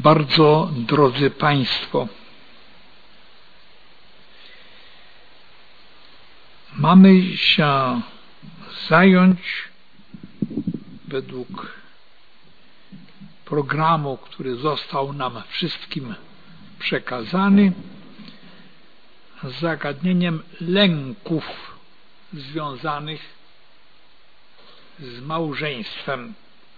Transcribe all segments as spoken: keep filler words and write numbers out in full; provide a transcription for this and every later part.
Bardzo drodzy Państwo, mamy się zająć według programu, który został nam wszystkim przekazany, zagadnieniem lęków związanych z małżeństwem.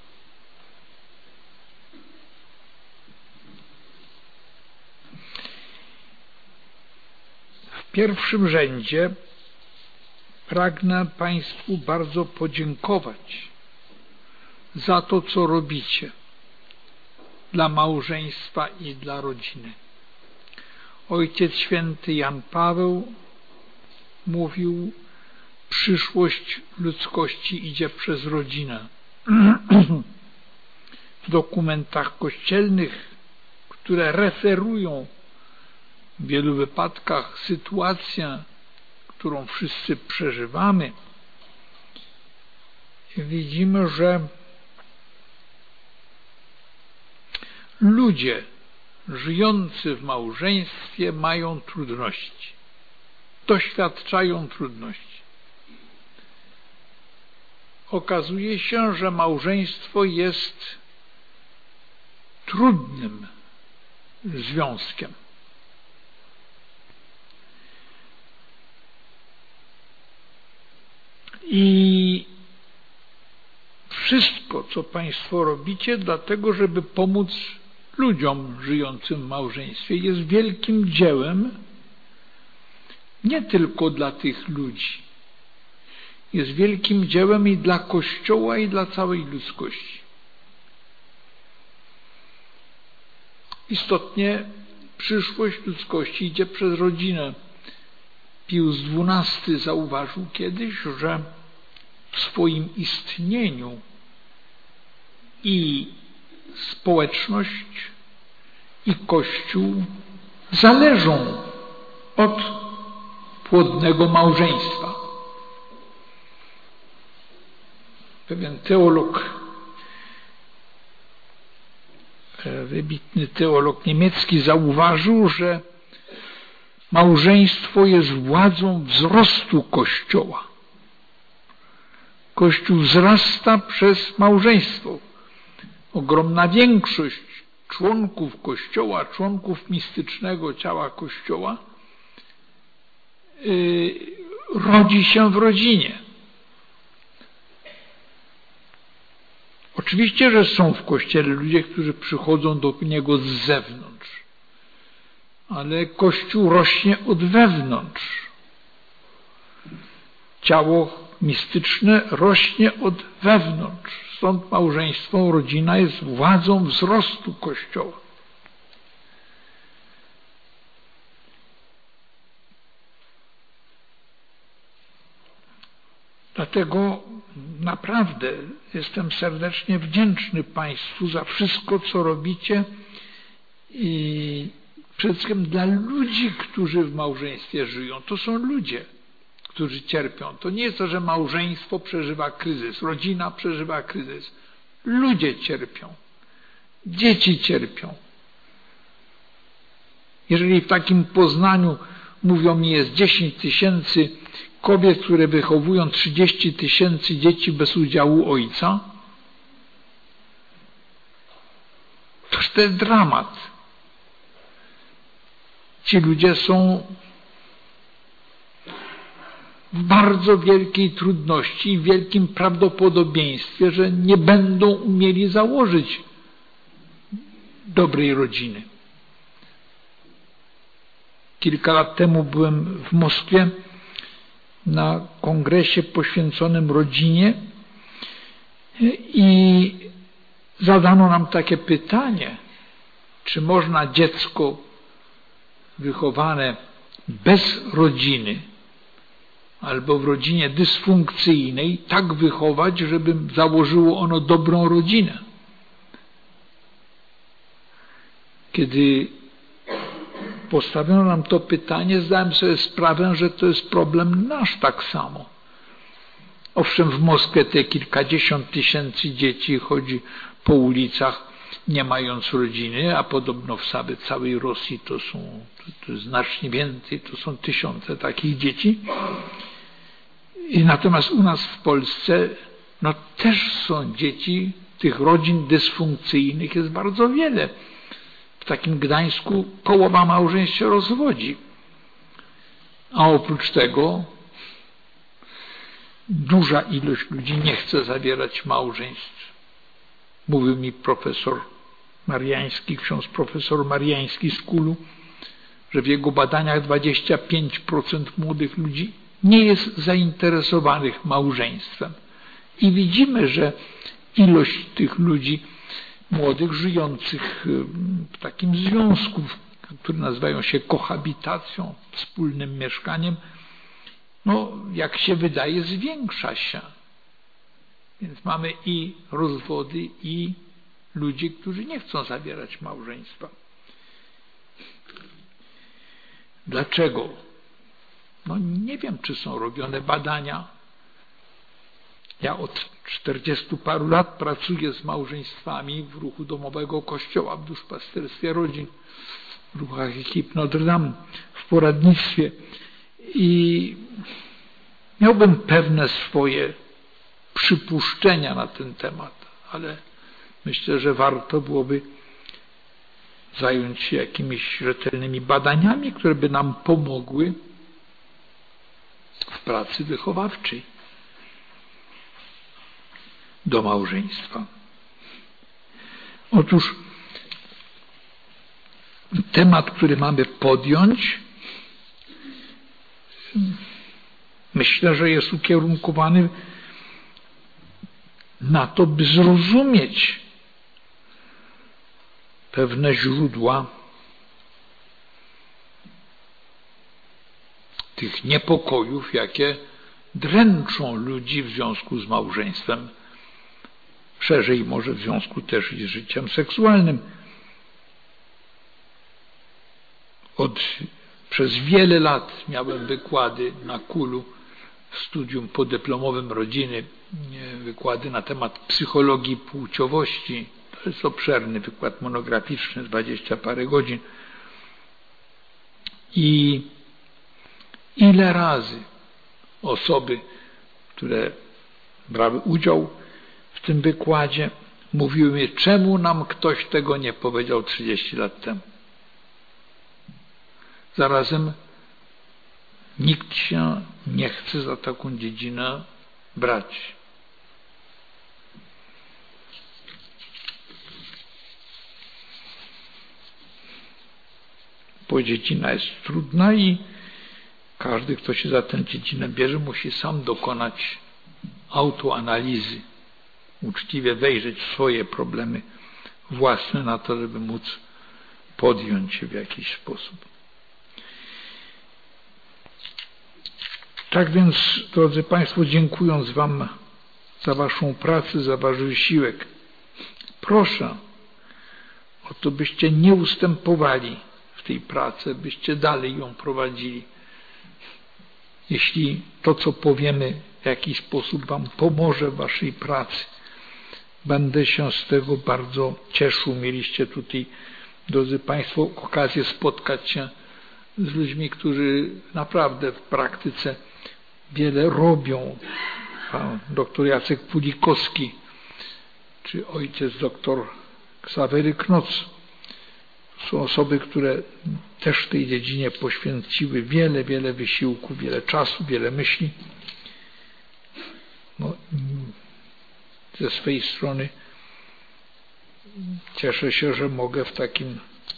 W pierwszym rzędzie pragnę Państwu bardzo podziękować za to, co robicie dla małżeństwa i dla rodziny. Ojciec Święty Jan Paweł mówił: przyszłość ludzkości idzie przez rodzinę. W dokumentach kościelnych, które referują w wielu wypadkach sytuację, którą wszyscy przeżywamy, widzimy, że ludzie żyjący w małżeństwie mają trudności, doświadczają trudności. Okazuje się, że małżeństwo jest trudnym związkiem. I wszystko, co Państwo robicie, dlatego, żeby pomóc ludziom żyjącym w małżeństwie, jest wielkim dziełem nie tylko dla tych ludzi. Jest wielkim dziełem i dla Kościoła, i dla całej ludzkości. Istotnie przyszłość ludzkości idzie przez rodzinę. Pius dwunasty zauważył kiedyś, że w swoim istnieniu i społeczność, i Kościół zależą od płodnego małżeństwa. Pewien teolog, wybitny teolog niemiecki zauważył, że małżeństwo jest władzą wzrostu Kościoła. Kościół wzrasta przez małżeństwo. Ogromna większość członków Kościoła, członków mistycznego ciała Kościoła yy, rodzi się w rodzinie. Oczywiście, że są w Kościele ludzie, którzy przychodzą do niego z zewnątrz, ale Kościół rośnie od wewnątrz. Ciało mistyczne rośnie od wewnątrz. Stąd małżeństwo, rodzina jest władzą wzrostu Kościoła. Dlatego naprawdę jestem serdecznie wdzięczny Państwu za wszystko, co robicie i przede wszystkim dla ludzi, którzy w małżeństwie żyją. To są ludzie, którzy cierpią. To nie jest to, że małżeństwo przeżywa kryzys, rodzina przeżywa kryzys. Ludzie cierpią. Dzieci cierpią. Jeżeli w takim Poznaniu, mówią mi, jest dziesięć tysięcy kobiet, które wychowują trzydzieści tysięcy dzieci bez udziału ojca, to jest dramat. Ci ludzie są w bardzo wielkiej trudności i wielkim prawdopodobieństwie, że nie będą umieli założyć dobrej rodziny. Kilka lat temu byłem w Moskwie na kongresie poświęconym rodzinie i zadano nam takie pytanie, czy można dziecko wychowane bez rodziny albo w rodzinie dysfunkcyjnej tak wychować, żeby założyło ono dobrą rodzinę. Kiedy postawiono nam to pytanie, zdałem sobie sprawę, że to jest problem nasz tak samo. Owszem, w Moskwie te kilkadziesiąt tysięcy dzieci chodzi po ulicach nie mając rodziny, a podobno w całej Rosji to są to, to jest znacznie więcej, to są tysiące takich dzieci. I natomiast u nas w Polsce no też są dzieci, tych rodzin dysfunkcyjnych jest bardzo wiele. W takim Gdańsku połowa małżeństw się rozwodzi. A oprócz tego duża ilość ludzi nie chce zawierać małżeństw. Mówił mi profesor Mariański, ksiądz profesor Mariański z Kulu, że w jego badaniach dwadzieścia pięć procent młodych ludzi nie jest zainteresowanych małżeństwem. I widzimy, że ilość tych ludzi młodych, żyjących w takim związku, które nazywają się kohabitacją, wspólnym mieszkaniem, no jak się wydaje, zwiększa się. Więc mamy i rozwody, i ludzi, którzy nie chcą zawierać małżeństwa. Dlaczego? No nie wiem, czy są robione badania. Ja od czterdziestu paru lat pracuję z małżeństwami w ruchu domowego Kościoła, w duszpasterstwie rodzin, w ruchach ekip Notre Dame, w poradnictwie i miałbym pewne swoje przypuszczenia na ten temat, ale myślę, że warto byłoby zająć się jakimiś rzetelnymi badaniami, które by nam pomogły w pracy wychowawczej do małżeństwa. Otóż temat, który mamy podjąć, myślę, że jest ukierunkowany na to, by zrozumieć pewne źródła tych niepokojów, jakie dręczą ludzi w związku z małżeństwem, szerzej może w związku też i z życiem seksualnym. Od, przez wiele lat miałem wykłady na Kulu w studium podyplomowym rodziny, wykłady na temat psychologii płciowości. To jest obszerny wykład monograficzny, dwadzieścia parę godzin. I ile razy osoby, które brały udział w tym wykładzie, mówiły mi, czemu nam ktoś tego nie powiedział trzydzieści lat temu. Zarazem nikt się nie chce za taką dziedzinę brać. Bo dziedzina jest trudna i każdy, kto się za tę dziedzinę bierze, musi sam dokonać autoanalizy, uczciwie wejrzeć w swoje problemy własne na to, żeby móc podjąć się w jakiś sposób. Tak więc, drodzy Państwo, dziękując Wam za Waszą pracę, za Wasz wysiłek, proszę o to, byście nie ustępowali w tej pracy, byście dalej ją prowadzili. Jeśli to, co powiemy, w jakiś sposób Wam pomoże w Waszej pracy, będę się z tego bardzo cieszył. Mieliście tutaj, drodzy Państwo, okazję spotkać się z ludźmi, którzy naprawdę w praktyce wiele robią. Pan doktor Jacek Pulikowski, czy ojciec doktor Ksawery Knoc. Są osoby, które też w tej dziedzinie poświęciły wiele, wiele wysiłku, wiele czasu, wiele myśli. No, ze swojej strony cieszę się, że mogę w takim,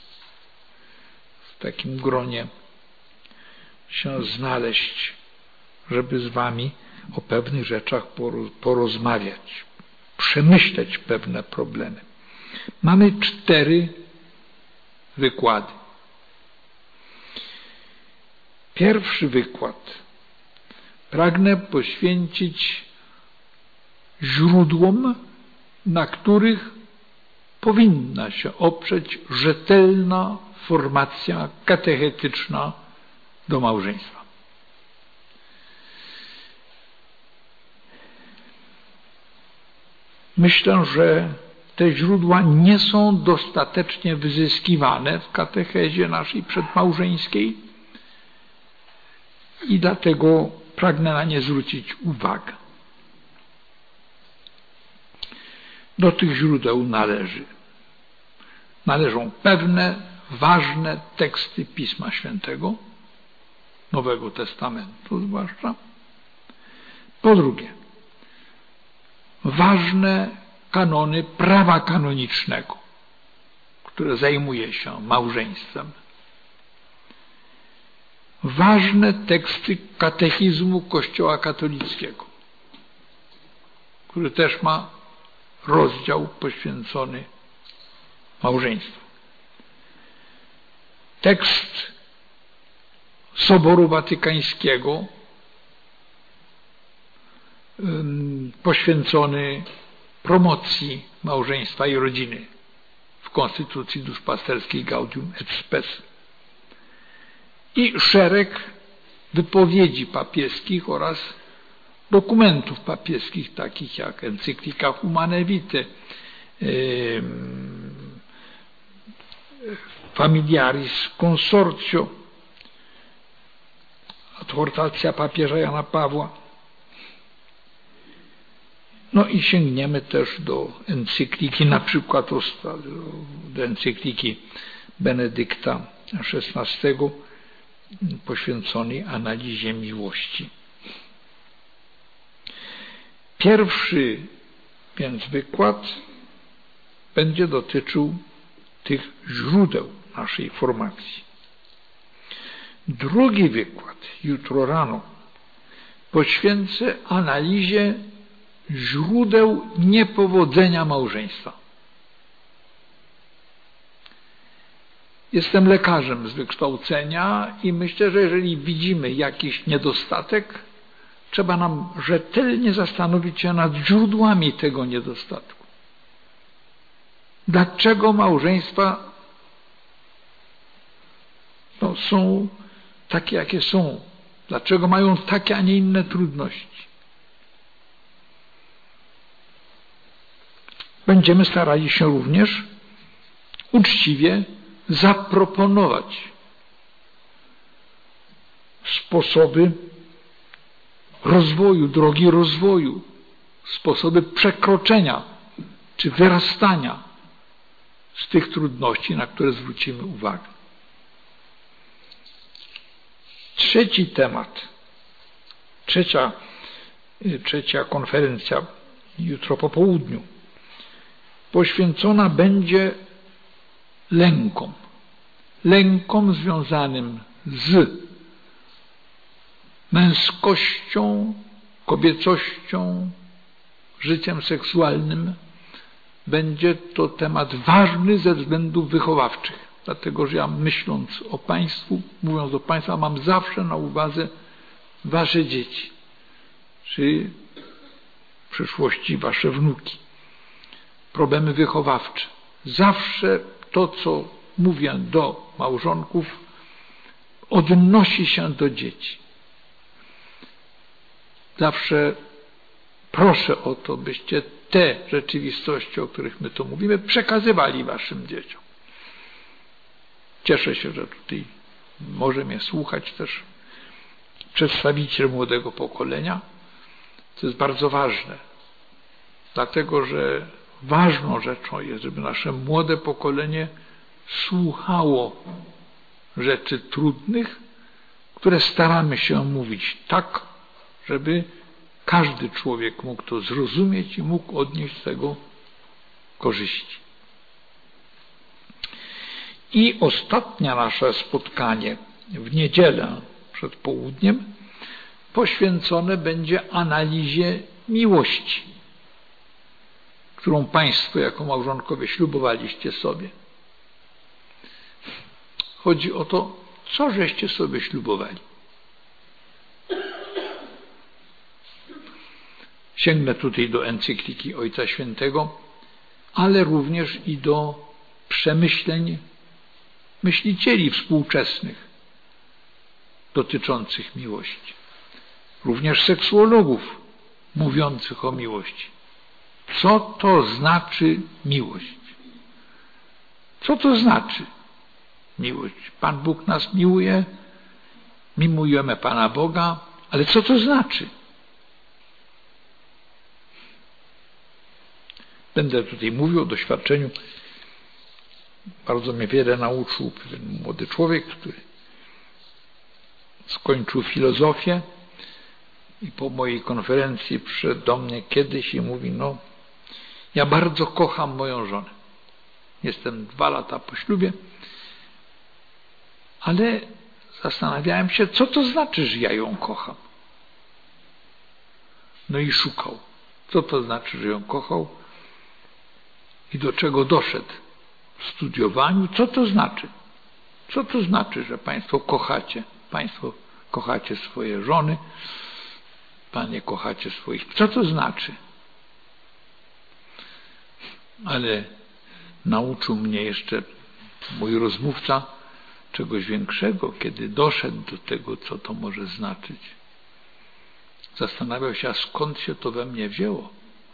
w takim gronie się znaleźć, żeby z Wami o pewnych rzeczach porozmawiać, przemyśleć pewne problemy. Mamy cztery wykłady. Pierwszy wykład pragnę poświęcić źródłom, na których powinna się oprzeć rzetelna formacja katechetyczna do małżeństwa. Myślę, że te źródła nie są dostatecznie wyzyskiwane w katechezie naszej przedmałżeńskiej i dlatego pragnę na nie zwrócić uwagę. Do tych źródeł należy, należą pewne, ważne teksty Pisma Świętego, Nowego Testamentu zwłaszcza. Po drugie, ważne kanony prawa kanonicznego, które zajmuje się małżeństwem. Ważne teksty katechizmu Kościoła katolickiego, który też ma rozdział poświęcony małżeństwu. Tekst Soboru Watykańskiego poświęcony promocji małżeństwa i rodziny w Konstytucji Duszpasterskiej Gaudium et Spes. I szereg wypowiedzi papieskich oraz dokumentów papieskich, takich jak encyklika Humanae Vitae, Familiaris Consortio, adhortacja papieża Jana Pawła. No i sięgniemy też do encykliki, na przykład do encykliki Benedykta szesnastego poświęconej analizie miłości. Pierwszy więc wykład będzie dotyczył tych źródeł naszej formacji. Drugi wykład, jutro rano, poświęcę analizie źródeł niepowodzenia małżeństwa. Jestem lekarzem z wykształcenia i myślę, że jeżeli widzimy jakiś niedostatek, trzeba nam rzetelnie zastanowić się nad źródłami tego niedostatku. Dlaczego małżeństwa no, są takie, jakie są? Dlaczego mają takie, a nie inne trudności? Będziemy starali się również uczciwie zaproponować sposoby rozwoju, drogi rozwoju, sposoby przekroczenia czy wyrastania z tych trudności, na które zwrócimy uwagę. Trzeci temat, trzecia, trzecia konferencja jutro po południu poświęcona będzie lękom. Lękom związanym z męskością, kobiecością, życiem seksualnym. Będzie to temat ważny ze względów wychowawczych, dlatego że ja myśląc o Państwu, mówiąc o Państwu, mam zawsze na uwadze Wasze dzieci, czy w przyszłości Wasze wnuki. Problemy wychowawcze. Zawsze to, co mówię do małżonków, odnosi się do dzieci. Zawsze proszę o to, byście te rzeczywistości, o których my tu mówimy, przekazywali Waszym dzieciom. Cieszę się, że tutaj może mnie słuchać też przedstawiciel młodego pokolenia. To jest bardzo ważne, dlatego że ważną rzeczą jest, żeby nasze młode pokolenie słuchało rzeczy trudnych, które staramy się mówić tak, żeby każdy człowiek mógł to zrozumieć i mógł odnieść z tego korzyści. I ostatnie nasze spotkanie w niedzielę przed południem poświęcone będzie analizie miłości, którą Państwo jako małżonkowie ślubowaliście sobie. Chodzi o to, co żeście sobie ślubowali. Sięgnę tutaj do encykliki Ojca Świętego, ale również i do przemyśleń myślicieli współczesnych dotyczących miłości. Również seksuologów mówiących o miłości. Co to znaczy miłość? Co to znaczy miłość? Pan Bóg nas miłuje, my miłujemy Pana Boga, ale co to znaczy? Będę tutaj mówił o doświadczeniu. Bardzo mnie wiele nauczył pewien młody człowiek, który skończył filozofię i po mojej konferencji przyszedł do mnie kiedyś i mówi: no, ja bardzo kocham moją żonę. Jestem dwa lata po ślubie, ale zastanawiałem się, co to znaczy, że ja ją kocham. No i szukał, co to znaczy, że ją kochał i do czego doszedł w studiowaniu. Co to znaczy? Co to znaczy, że Państwo kochacie? Państwo kochacie swoje żony, Panie kochacie swoich. Co to znaczy? Ale nauczył mnie jeszcze mój rozmówca czegoś większego, kiedy doszedł do tego, co to może znaczyć. Zastanawiał się, a skąd się to we mnie wzięło.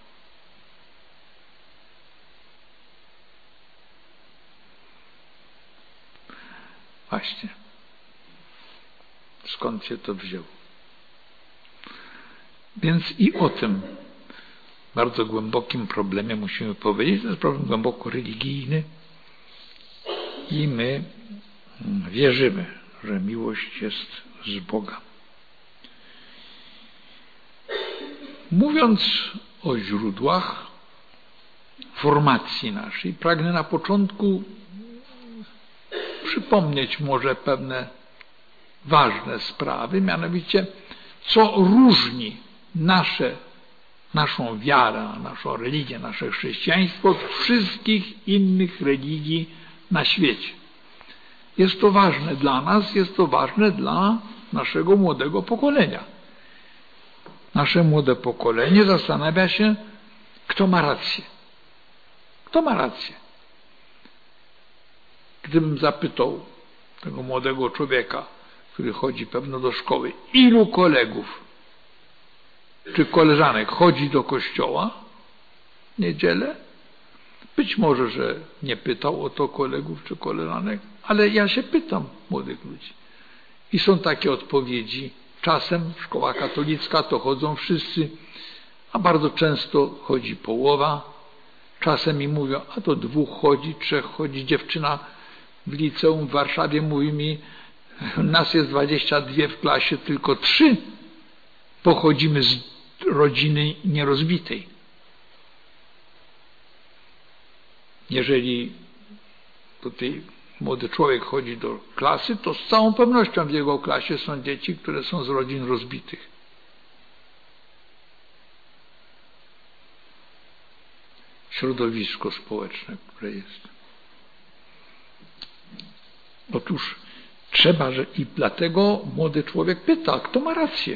Właśnie. Skąd się to wzięło? Więc i o tym bardzo głębokim problemie musimy powiedzieć. To jest problem głęboko religijny i my wierzymy, że miłość jest z Boga. Mówiąc o źródłach formacji naszej, pragnę na początku przypomnieć może pewne ważne sprawy, mianowicie co różni nasze, naszą wiarę, naszą religię, nasze chrześcijaństwo od wszystkich innych religii na świecie. Jest to ważne dla nas, jest to ważne dla naszego młodego pokolenia. Nasze młode pokolenie zastanawia się, kto ma rację. Kto ma rację? Gdybym zapytał tego młodego człowieka, który chodzi pewno do szkoły, ilu kolegów czy koleżanek chodzi do kościoła w niedzielę? Być może, że nie pytał o to kolegów czy koleżanek, ale ja się pytam młodych ludzi. I są takie odpowiedzi. Czasem szkoła katolicka to chodzą wszyscy, a bardzo często chodzi połowa. Czasem mi mówią, a to dwóch chodzi, trzech chodzi. Dziewczyna w liceum w Warszawie mówi mi, nas jest dwadzieścia dwie w klasie, tylko trzy pochodzimy z rodziny nierozbitej. Jeżeli tutaj młody człowiek chodzi do klasy, to z całą pewnością w jego klasie są dzieci, które są z rodzin rozbitych. Środowisko społeczne, które jest. Otóż trzeba, że i dlatego młody człowiek pyta, kto ma rację.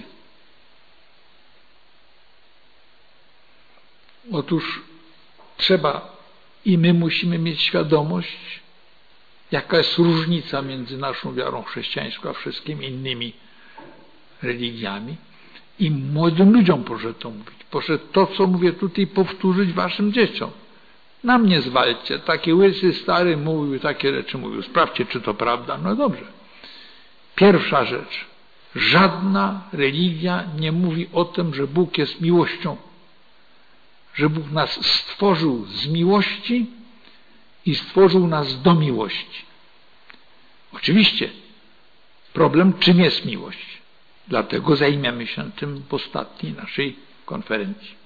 Otóż trzeba i my musimy mieć świadomość, jaka jest różnica między naszą wiarą chrześcijańską a wszystkimi innymi religiami. I młodym ludziom proszę to mówić. Proszę to, co mówię tutaj, powtórzyć waszym dzieciom. Na mnie zwalcie. Taki łysy stary mówił, takie rzeczy mówił. Sprawdźcie, czy to prawda. No dobrze. Pierwsza rzecz. Żadna religia nie mówi o tym, że Bóg jest miłością. Że Bóg nas stworzył z miłości i stworzył nas do miłości. Oczywiście problem, czym jest miłość. Dlatego zajmiemy się tym w ostatniej naszej konferencji.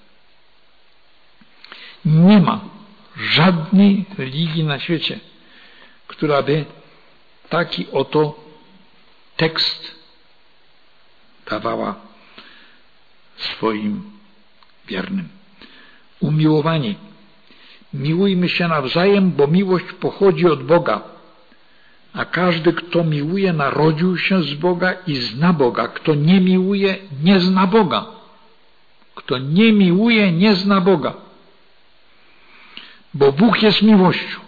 Nie ma żadnej religii na świecie, która by taki oto tekst dawała swoim wiernym. Umiłowani, miłujmy się nawzajem, bo miłość pochodzi od Boga. A każdy, kto miłuje, narodził się z Boga i zna Boga. Kto nie miłuje, nie zna Boga. Kto nie miłuje, nie zna Boga. Bo Bóg jest miłością.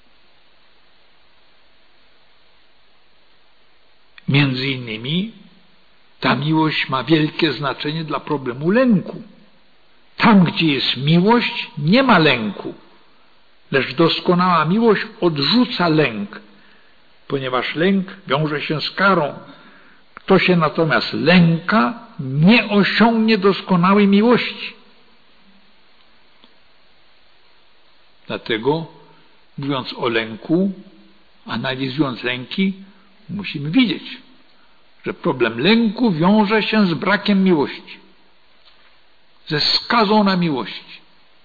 Między innymi Ta miłość ma wielkie znaczenie dla problemu lęku. Tam, gdzie jest miłość, nie ma lęku, lecz doskonała miłość odrzuca lęk, ponieważ lęk wiąże się z karą. Kto się natomiast lęka, nie osiągnie doskonałej miłości. Dlatego, mówiąc o lęku, analizując lęki, musimy wiedzieć, że problem lęku wiąże się z brakiem miłości, ze skazą na miłości.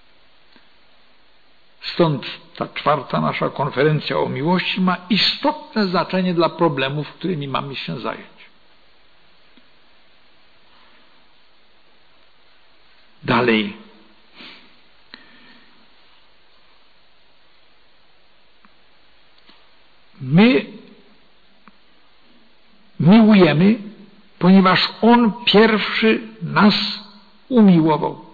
Stąd ta czwarta nasza konferencja o miłości ma istotne znaczenie dla problemów, którymi mamy się zająć. Dalej. My miłujemy, ponieważ On pierwszy nas umiłował.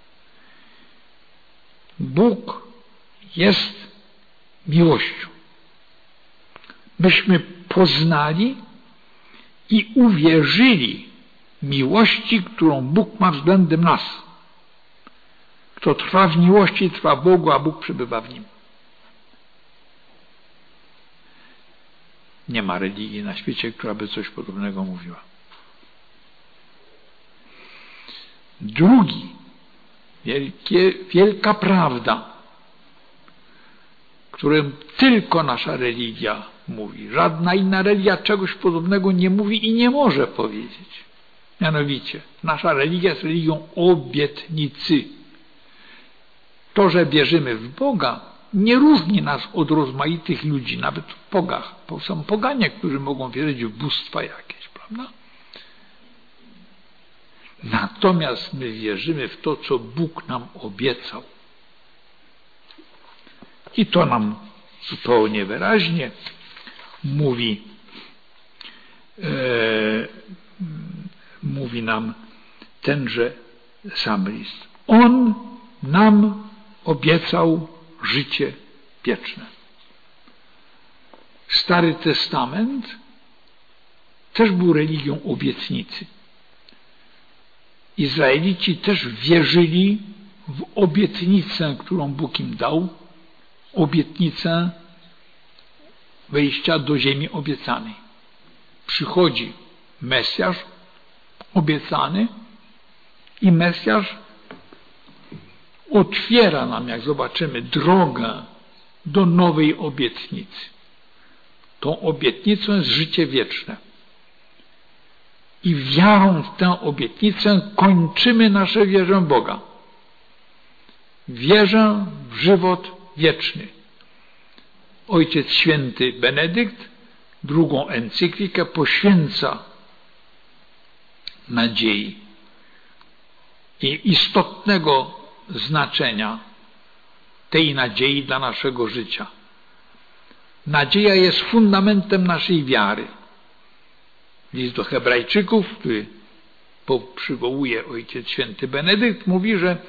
Bóg jest miłością. Myśmy poznali i uwierzyli miłości, którą Bóg ma względem nas. Kto trwa w miłości, trwa w Bogu, a Bóg przebywa w nim. Nie ma religii na świecie, która by coś podobnego mówiła. Drugi, wielkie, wielka prawda, którą tylko nasza religia mówi. Żadna inna religia czegoś podobnego nie mówi i nie może powiedzieć. Mianowicie, nasza religia jest religią obietnicy. To, że wierzymy w Boga, nie różni nas od rozmaitych ludzi, nawet w pogach. Bo są poganie, którzy mogą wierzyć w bóstwa jakieś, prawda? Natomiast my wierzymy w to, co Bóg nam obiecał. I to nam zupełnie wyraźnie mówi, e, mówi nam tenże sam list. On nam obiecał życie wieczne. Stary Testament też był religią obietnicy. Izraelici też wierzyli w obietnicę, którą Bóg im dał, obietnicę wejścia do ziemi obiecanej. Przychodzi Mesjasz obiecany i Mesjasz otwiera nam, jak zobaczymy, drogę do nowej obietnicy. Tą obietnicą jest życie wieczne. I wiarą w tę obietnicę kończymy nasze wierę w Boga. Wierzę w żywot wieczny. Ojciec Święty Benedykt drugą encyklikę poświęca nadziei i istotnego znaczenia tej nadziei dla naszego życia. Nadzieja jest fundamentem naszej wiary. List do Hebrajczyków, który przywołuje Ojciec Święty Benedykt, mówi, że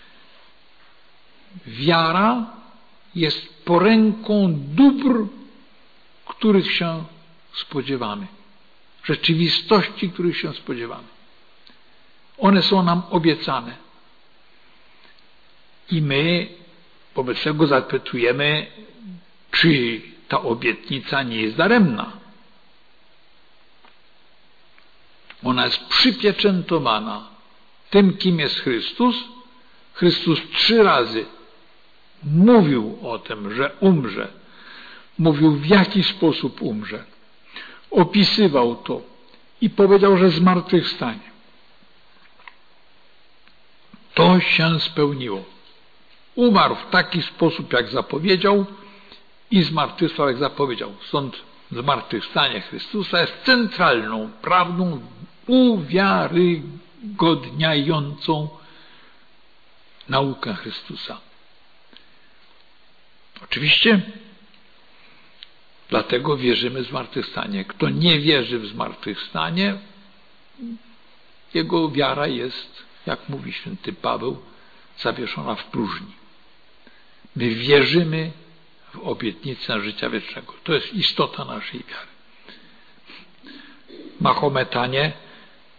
wiara jest poręką dóbr, których się spodziewamy. Rzeczywistości, których się spodziewamy. One są nam obiecane. I my wobec tego zapytujemy, czy ta obietnica nie jest daremna. Ona jest przypieczętowana tym, kim jest Chrystus. Chrystus trzy razy mówił o tym, że umrze. Mówił, w jaki sposób umrze. Opisywał to i powiedział, że zmartwychwstanie. To się spełniło. Umarł w taki sposób, jak zapowiedział i zmartwychwstał, jak zapowiedział. Stąd zmartwychwstanie Chrystusa jest centralną prawdą uwiarygodniającą naukę Chrystusa. Oczywiście dlatego wierzymy w zmartwychwstanie. Kto nie wierzy w zmartwychwstanie, jego wiara jest, jak mówi święty Paweł, zawieszona w próżni. My wierzymy w obietnicę życia wiecznego. To jest istota naszej wiary. Mahometanie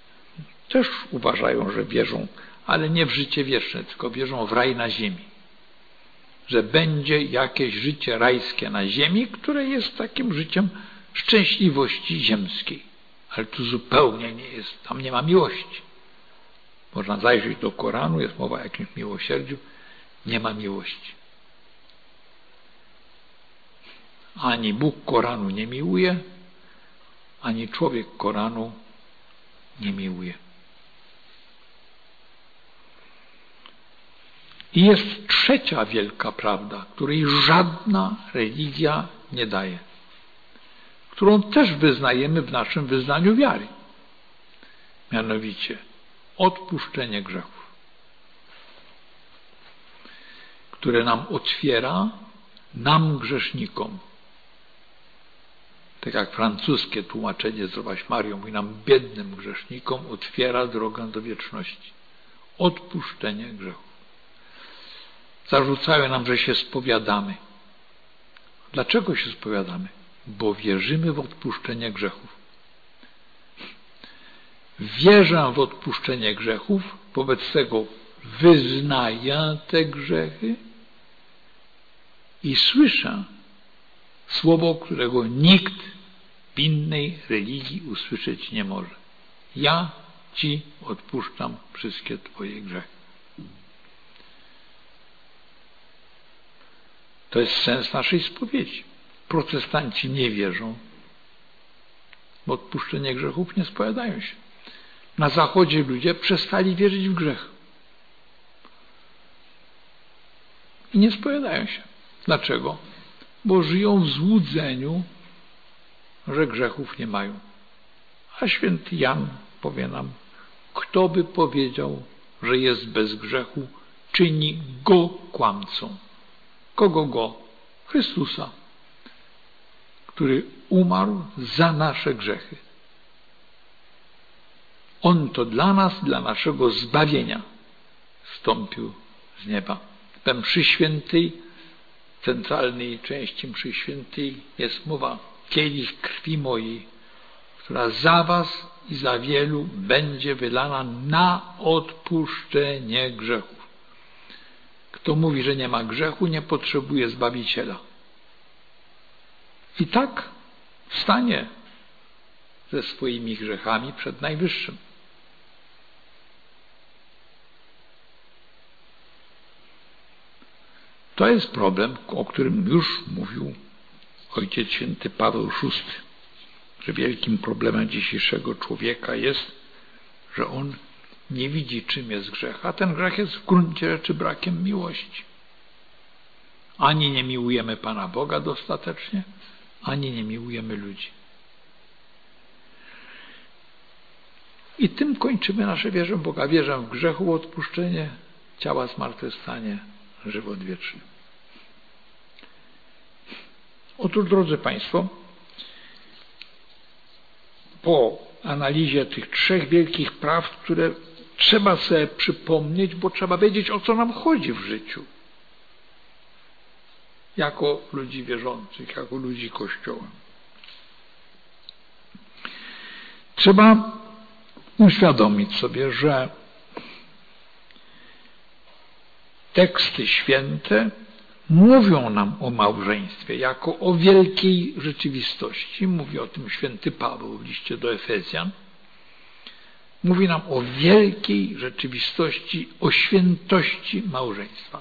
też uważają, że wierzą, ale nie w życie wieczne, tylko wierzą w raj na ziemi. Że będzie jakieś życie rajskie na ziemi, które jest takim życiem szczęśliwości ziemskiej. Ale tu zupełnie nie jest, tam nie ma miłości. Można zajrzeć do Koranu, jest mowa o jakimś miłosierdziu, nie ma miłości. Ani Bóg Koranu nie miłuje, ani człowiek Koranu nie miłuje. I jest trzecia wielka prawda, której żadna religia nie daje, którą też wyznajemy w naszym wyznaniu wiary. Mianowicie odpuszczenie grzechów, które nam otwiera, nam grzesznikom. Tak jak francuskie tłumaczenie Zdrowaś Maryjo mówi nam, biednym grzesznikom otwiera drogę do wieczności. Odpuszczenie grzechów. Zarzucają nam, że się spowiadamy. Dlaczego się spowiadamy? Bo wierzymy w odpuszczenie grzechów. Wierzę w odpuszczenie grzechów, wobec tego wyznaję te grzechy i słyszę słowo, którego nikt w innej religii usłyszeć nie może. Ja Ci odpuszczam wszystkie Twoje grzechy. To jest sens naszej spowiedzi. Protestanci nie wierzą w odpuszczenie grzechów, nie spowiadają się. Na Zachodzie ludzie przestali wierzyć w grzech. I nie spowiadają się. Dlaczego? Bo żyją w złudzeniu, że grzechów nie mają. A święty Jan powie nam, kto by powiedział, że jest bez grzechu, czyni go kłamcą. Kogo go? Chrystusa, który umarł za nasze grzechy. On to dla nas, dla naszego zbawienia wstąpił z nieba. W mszy świętej, centralnej części mszy świętej jest mowa kielich krwi mojej, która za was i za wielu będzie wylana na odpuszczenie grzechów. Kto mówi, że nie ma grzechu, nie potrzebuje Zbawiciela. I tak wstanie ze swoimi grzechami przed Najwyższym. To jest problem, o którym już mówił Ojciec Święty Paweł szósty, że wielkim problemem dzisiejszego człowieka jest, że on nie widzi, czym jest grzech, a ten grzech jest w gruncie rzeczy brakiem miłości. Ani nie miłujemy Pana Boga dostatecznie, ani nie miłujemy ludzi. I tym kończymy nasze wierzę w Boga. Wierzę w grzechu odpuszczenie, ciała zmartwychwstanie, żywot wieczny. Otóż, drodzy Państwo, po analizie tych trzech wielkich praw, które trzeba sobie przypomnieć, bo trzeba wiedzieć, o co nam chodzi w życiu. Jako ludzi wierzących, jako ludzi Kościoła. Trzeba uświadomić sobie, że teksty święte mówią nam o małżeństwie jako o wielkiej rzeczywistości. Mówi o tym święty Paweł w liście do Efezjan. Mówi nam o wielkiej rzeczywistości, o świętości małżeństwa.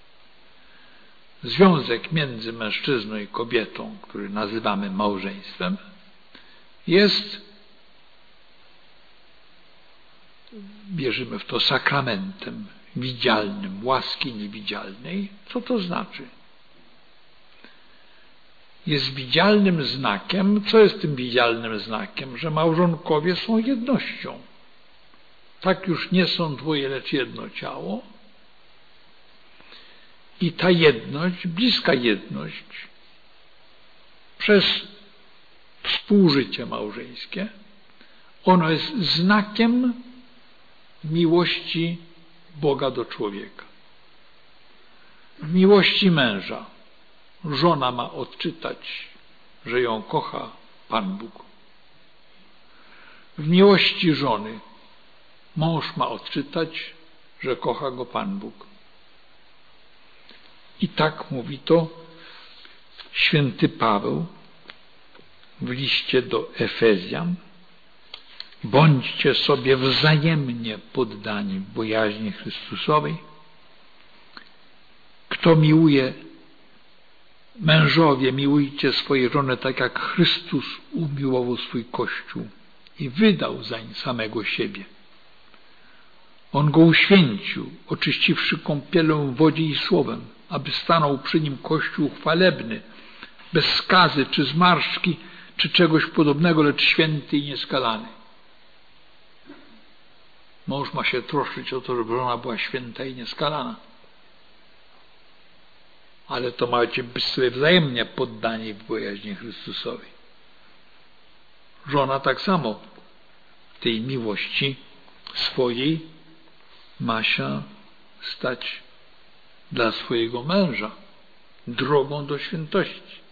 Związek między mężczyzną i kobietą, który nazywamy małżeństwem, jest, wierzymy w to, sakramentem widzialnym, łaski niewidzialnej. Co to znaczy? Jest widzialnym znakiem. Co jest tym widzialnym znakiem? Że małżonkowie są jednością. Tak już nie są dwoje, lecz jedno ciało. I ta jedność, bliska jedność, przez współżycie małżeńskie, ono jest znakiem miłości Boga do człowieka. W miłości męża żona ma odczytać, że ją kocha Pan Bóg. W miłości żony Mąż ma odczytać, że kocha go Pan Bóg. I tak mówi to święty Paweł w liście do Efezjan. Bądźcie sobie wzajemnie poddani w bojaźni Chrystusowej. Kto miłuje, mężowie, miłujcie swoje żony tak jak Chrystus umiłował swój Kościół i wydał zań samego siebie. On go uświęcił, oczyściwszy kąpielą w wodzie i słowem, aby stanął przy nim Kościół chwalebny, bez skazy, czy zmarszczki, czy czegoś podobnego, lecz święty i nieskalany. Mąż ma się troszczyć o to, żeby żona była święta i nieskalana. Ale to macie być sobie wzajemnie poddani w bojaźni Chrystusowej. Żona tak samo w tej miłości swojej ma się stać dla swojego męża drogą do świętości.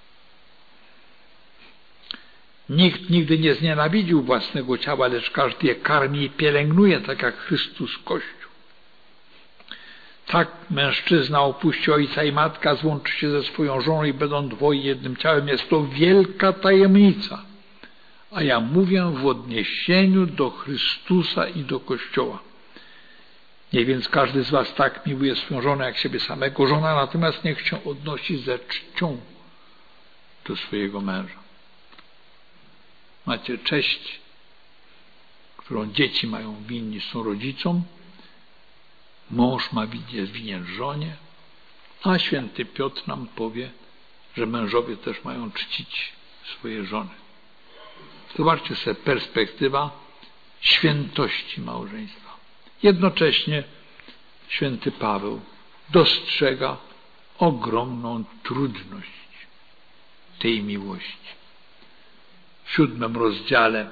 Nikt nigdy nie znienawidził własnego ciała, lecz każdy je karmi i pielęgnuje, tak jak Chrystus Kościół. Tak mężczyzna opuści ojca i matka, złączy się ze swoją żoną i będą dwoje jednym ciałem. Jest to wielka tajemnica. A ja mówię w odniesieniu do Chrystusa i do Kościoła. Niech więc każdy z was tak miłuje swoją żonę jak siebie samego. Żona natomiast niech się odnosi ze czcią do swojego męża. Macie cześć, którą dzieci mają winni są rodzicom. Mąż ma jest winien żonie, a święty Piotr nam powie, że mężowie też mają czcić swoje żony. Zobaczcie sobie perspektywa świętości małżeństwa. Jednocześnie święty Paweł dostrzega ogromną trudność tej miłości. W siódmym rozdziale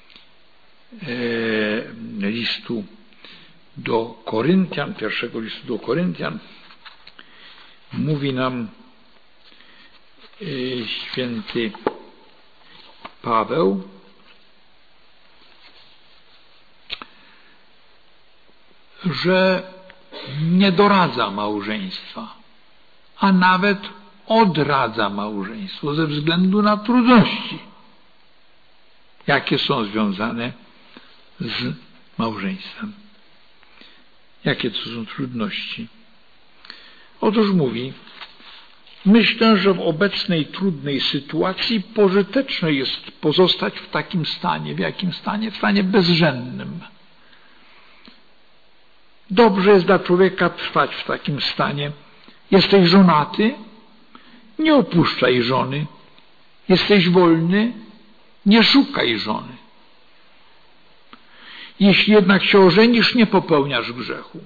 e, listu do Koryntian, pierwszego listu do Koryntian, mówi nam e, święty Paweł, że nie doradza małżeństwa, a nawet odradza małżeństwo ze względu na trudności, jakie są związane z małżeństwem. Jakie to są trudności? Otóż mówi, myślę, że w obecnej trudnej sytuacji pożyteczne jest pozostać w takim stanie. W jakim stanie? W stanie bezrzędnym. Dobrze jest dla człowieka trwać w takim stanie. Jesteś żonaty? Nie opuszczaj żony. Jesteś wolny? Nie szukaj żony. Jeśli jednak się ożenisz, nie popełniasz grzechu.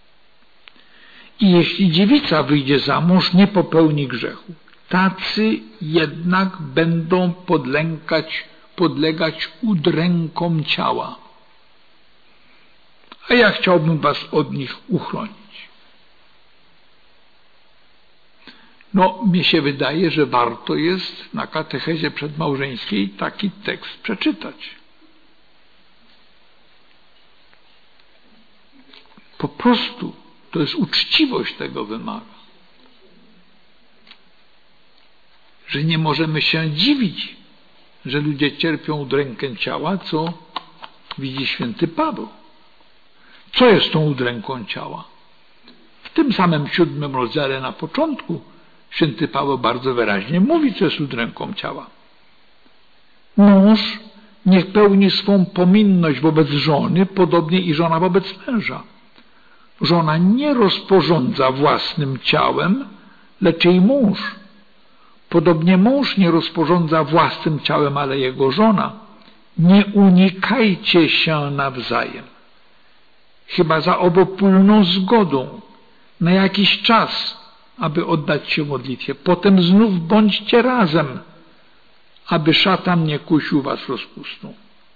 I jeśli dziewica wyjdzie za mąż, nie popełni grzechu. Tacy jednak będą podlękać, podlegać udrękom ciała. A ja chciałbym was od nich uchronić. No, mnie się wydaje, że warto jest na katechezie przedmałżeńskiej taki tekst przeczytać. Po prostu to jest uczciwość tego wymaga. Że nie możemy się dziwić, że ludzie cierpią udrękę ciała, co widzi święty Paweł. Co jest tą udręką ciała? W tym samym siódmym rozdziale na początku święty Paweł bardzo wyraźnie mówi, co jest udręką ciała. Mąż niech pełni swą pominność wobec żony, podobnie i żona wobec męża. Żona nie rozporządza własnym ciałem, lecz jej mąż. Podobnie mąż nie rozporządza własnym ciałem, ale jego żona. Nie unikajcie się nawzajem. Chyba za obopólną zgodą, na jakiś czas, aby oddać się modlitwie. Potem znów bądźcie razem, aby szatan nie kusił was rozpustą.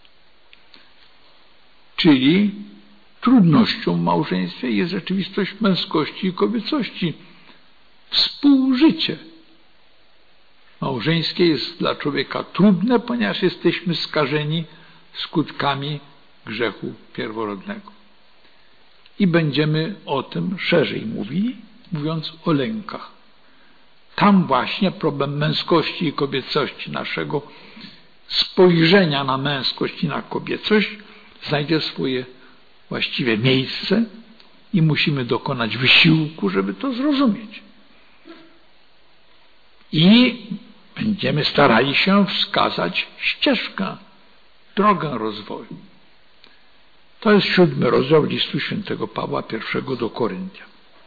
Czyli trudnością w małżeństwie jest rzeczywistość męskości i kobiecości. Współżycie małżeńskie jest dla człowieka trudne, ponieważ jesteśmy skażeni skutkami grzechu pierworodnego. I będziemy o tym szerzej mówili, mówiąc o lękach. Tam właśnie problem męskości i kobiecości, naszego spojrzenia na męskość i na kobiecość znajdzie swoje właściwe miejsce i musimy dokonać wysiłku, żeby to zrozumieć. I będziemy starali się wskazać ścieżkę, drogę rozwoju. To jest siódmy rozdział listu świętego Pawła pierwszego do Koryntian.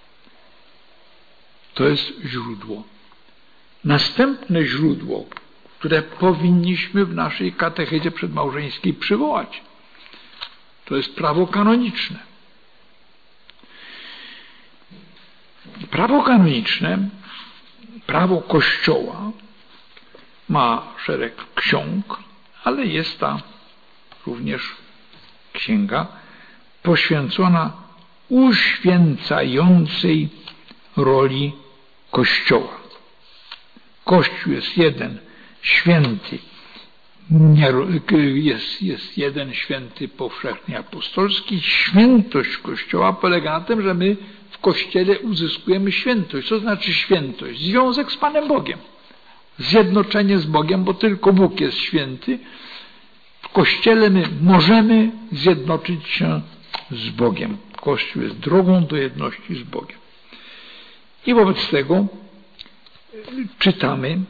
To jest źródło. Następne źródło, które powinniśmy w naszej katechezie przedmałżeńskiej przywołać, to jest prawo kanoniczne. Prawo kanoniczne, prawo Kościoła ma szereg ksiąg, ale jest ta również księga poświęcona uświęcającej roli Kościoła. Kościół jest jeden święty, jest, jest jeden święty powszechny apostolski. Świętość Kościoła polega na tym, że my w Kościele uzyskujemy świętość. Co znaczy świętość? Związek z Panem Bogiem. Zjednoczenie z Bogiem, bo tylko Bóg jest święty. W Kościele my możemy zjednoczyć się z Bogiem. Kościół jest drogą do jedności z Bogiem. I wobec tego czytamy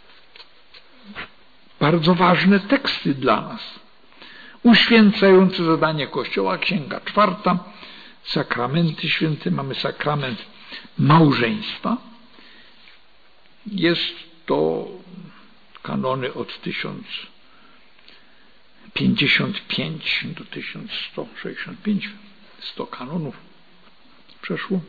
bardzo ważne teksty dla nas. Uświęcające zadanie Kościoła, księga czwarta, sakramenty święte, mamy sakrament małżeństwa. Jest to kanony od tysiąc pięćdziesiąt pięć do tysiąc sto sześćdziesiąt pięć, sto kanonów przeszło.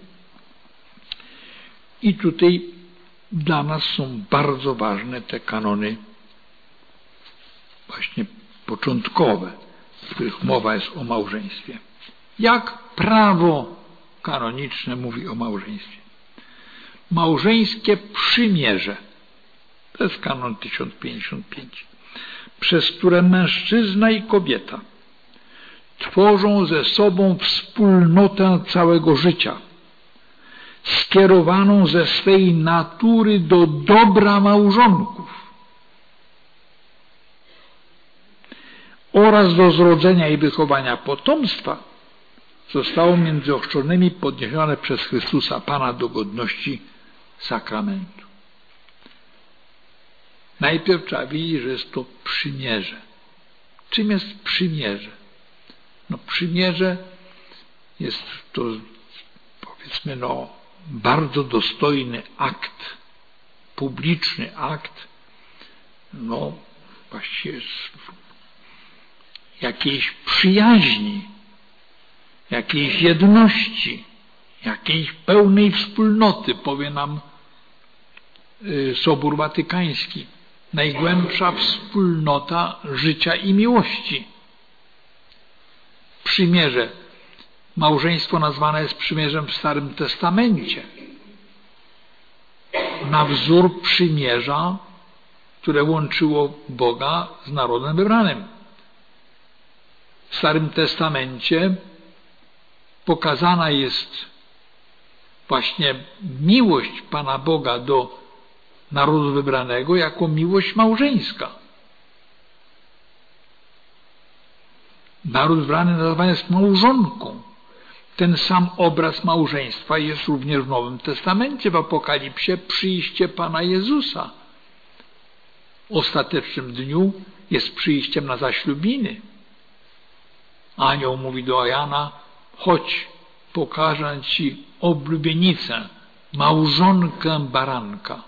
I tutaj dla nas są bardzo ważne te kanony właśnie początkowe, w których mowa jest o małżeństwie. Jak prawo kanoniczne mówi o małżeństwie? Małżeńskie przymierze, to jest kanon tysiąc pięćdziesiąt pięć, przez które mężczyzna i kobieta tworzą ze sobą wspólnotę całego życia, skierowaną ze swej natury do dobra małżonków oraz do zrodzenia i wychowania potomstwa, zostało między ochrzczonymi podniesione przez Chrystusa Pana do godności sakramentu. Najpierw trzeba wiedzieć, że jest to przymierze. Czym jest przymierze? No przymierze jest to, powiedzmy, no bardzo dostojny akt, publiczny akt, no właściwie jakiejś przyjaźni, jakiejś jedności, jakiejś pełnej wspólnoty, powie nam Sobór Watykański. Najgłębsza wspólnota życia i miłości. Przymierze. Małżeństwo nazwane jest przymierzem w Starym Testamencie. Na wzór przymierza, które łączyło Boga z narodem wybranym. W Starym Testamencie pokazana jest właśnie miłość Pana Boga do narodu wybranego jako miłość małżeńska. Naród wybrany nazywany jest małżonką. Ten sam obraz małżeństwa jest również w Nowym Testamencie, w Apokalipsie, przyjście Pana Jezusa. W ostatecznym dniu jest przyjściem na zaślubiny. Anioł mówi do Jana: chodź, pokażę Ci oblubienicę, małżonkę baranka.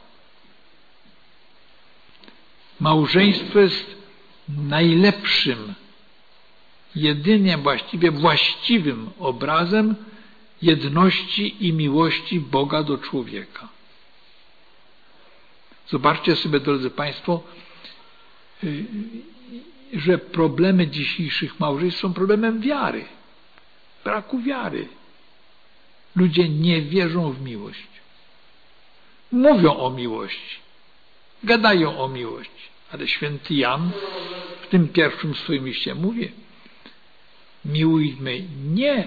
Małżeństwo jest najlepszym, jedynie właściwie właściwym obrazem jedności i miłości Boga do człowieka. Zobaczcie sobie, drodzy Państwo, że problemy dzisiejszych małżeństw są problemem wiary, braku wiary. Ludzie nie wierzą w miłość. Mówią o miłości, gadają o miłości, ale święty Jan w tym pierwszym swoim liście mówi: Miłujmy nie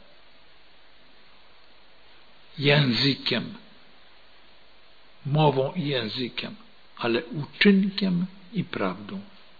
językiem, mową i językiem, ale uczynkiem i prawdą.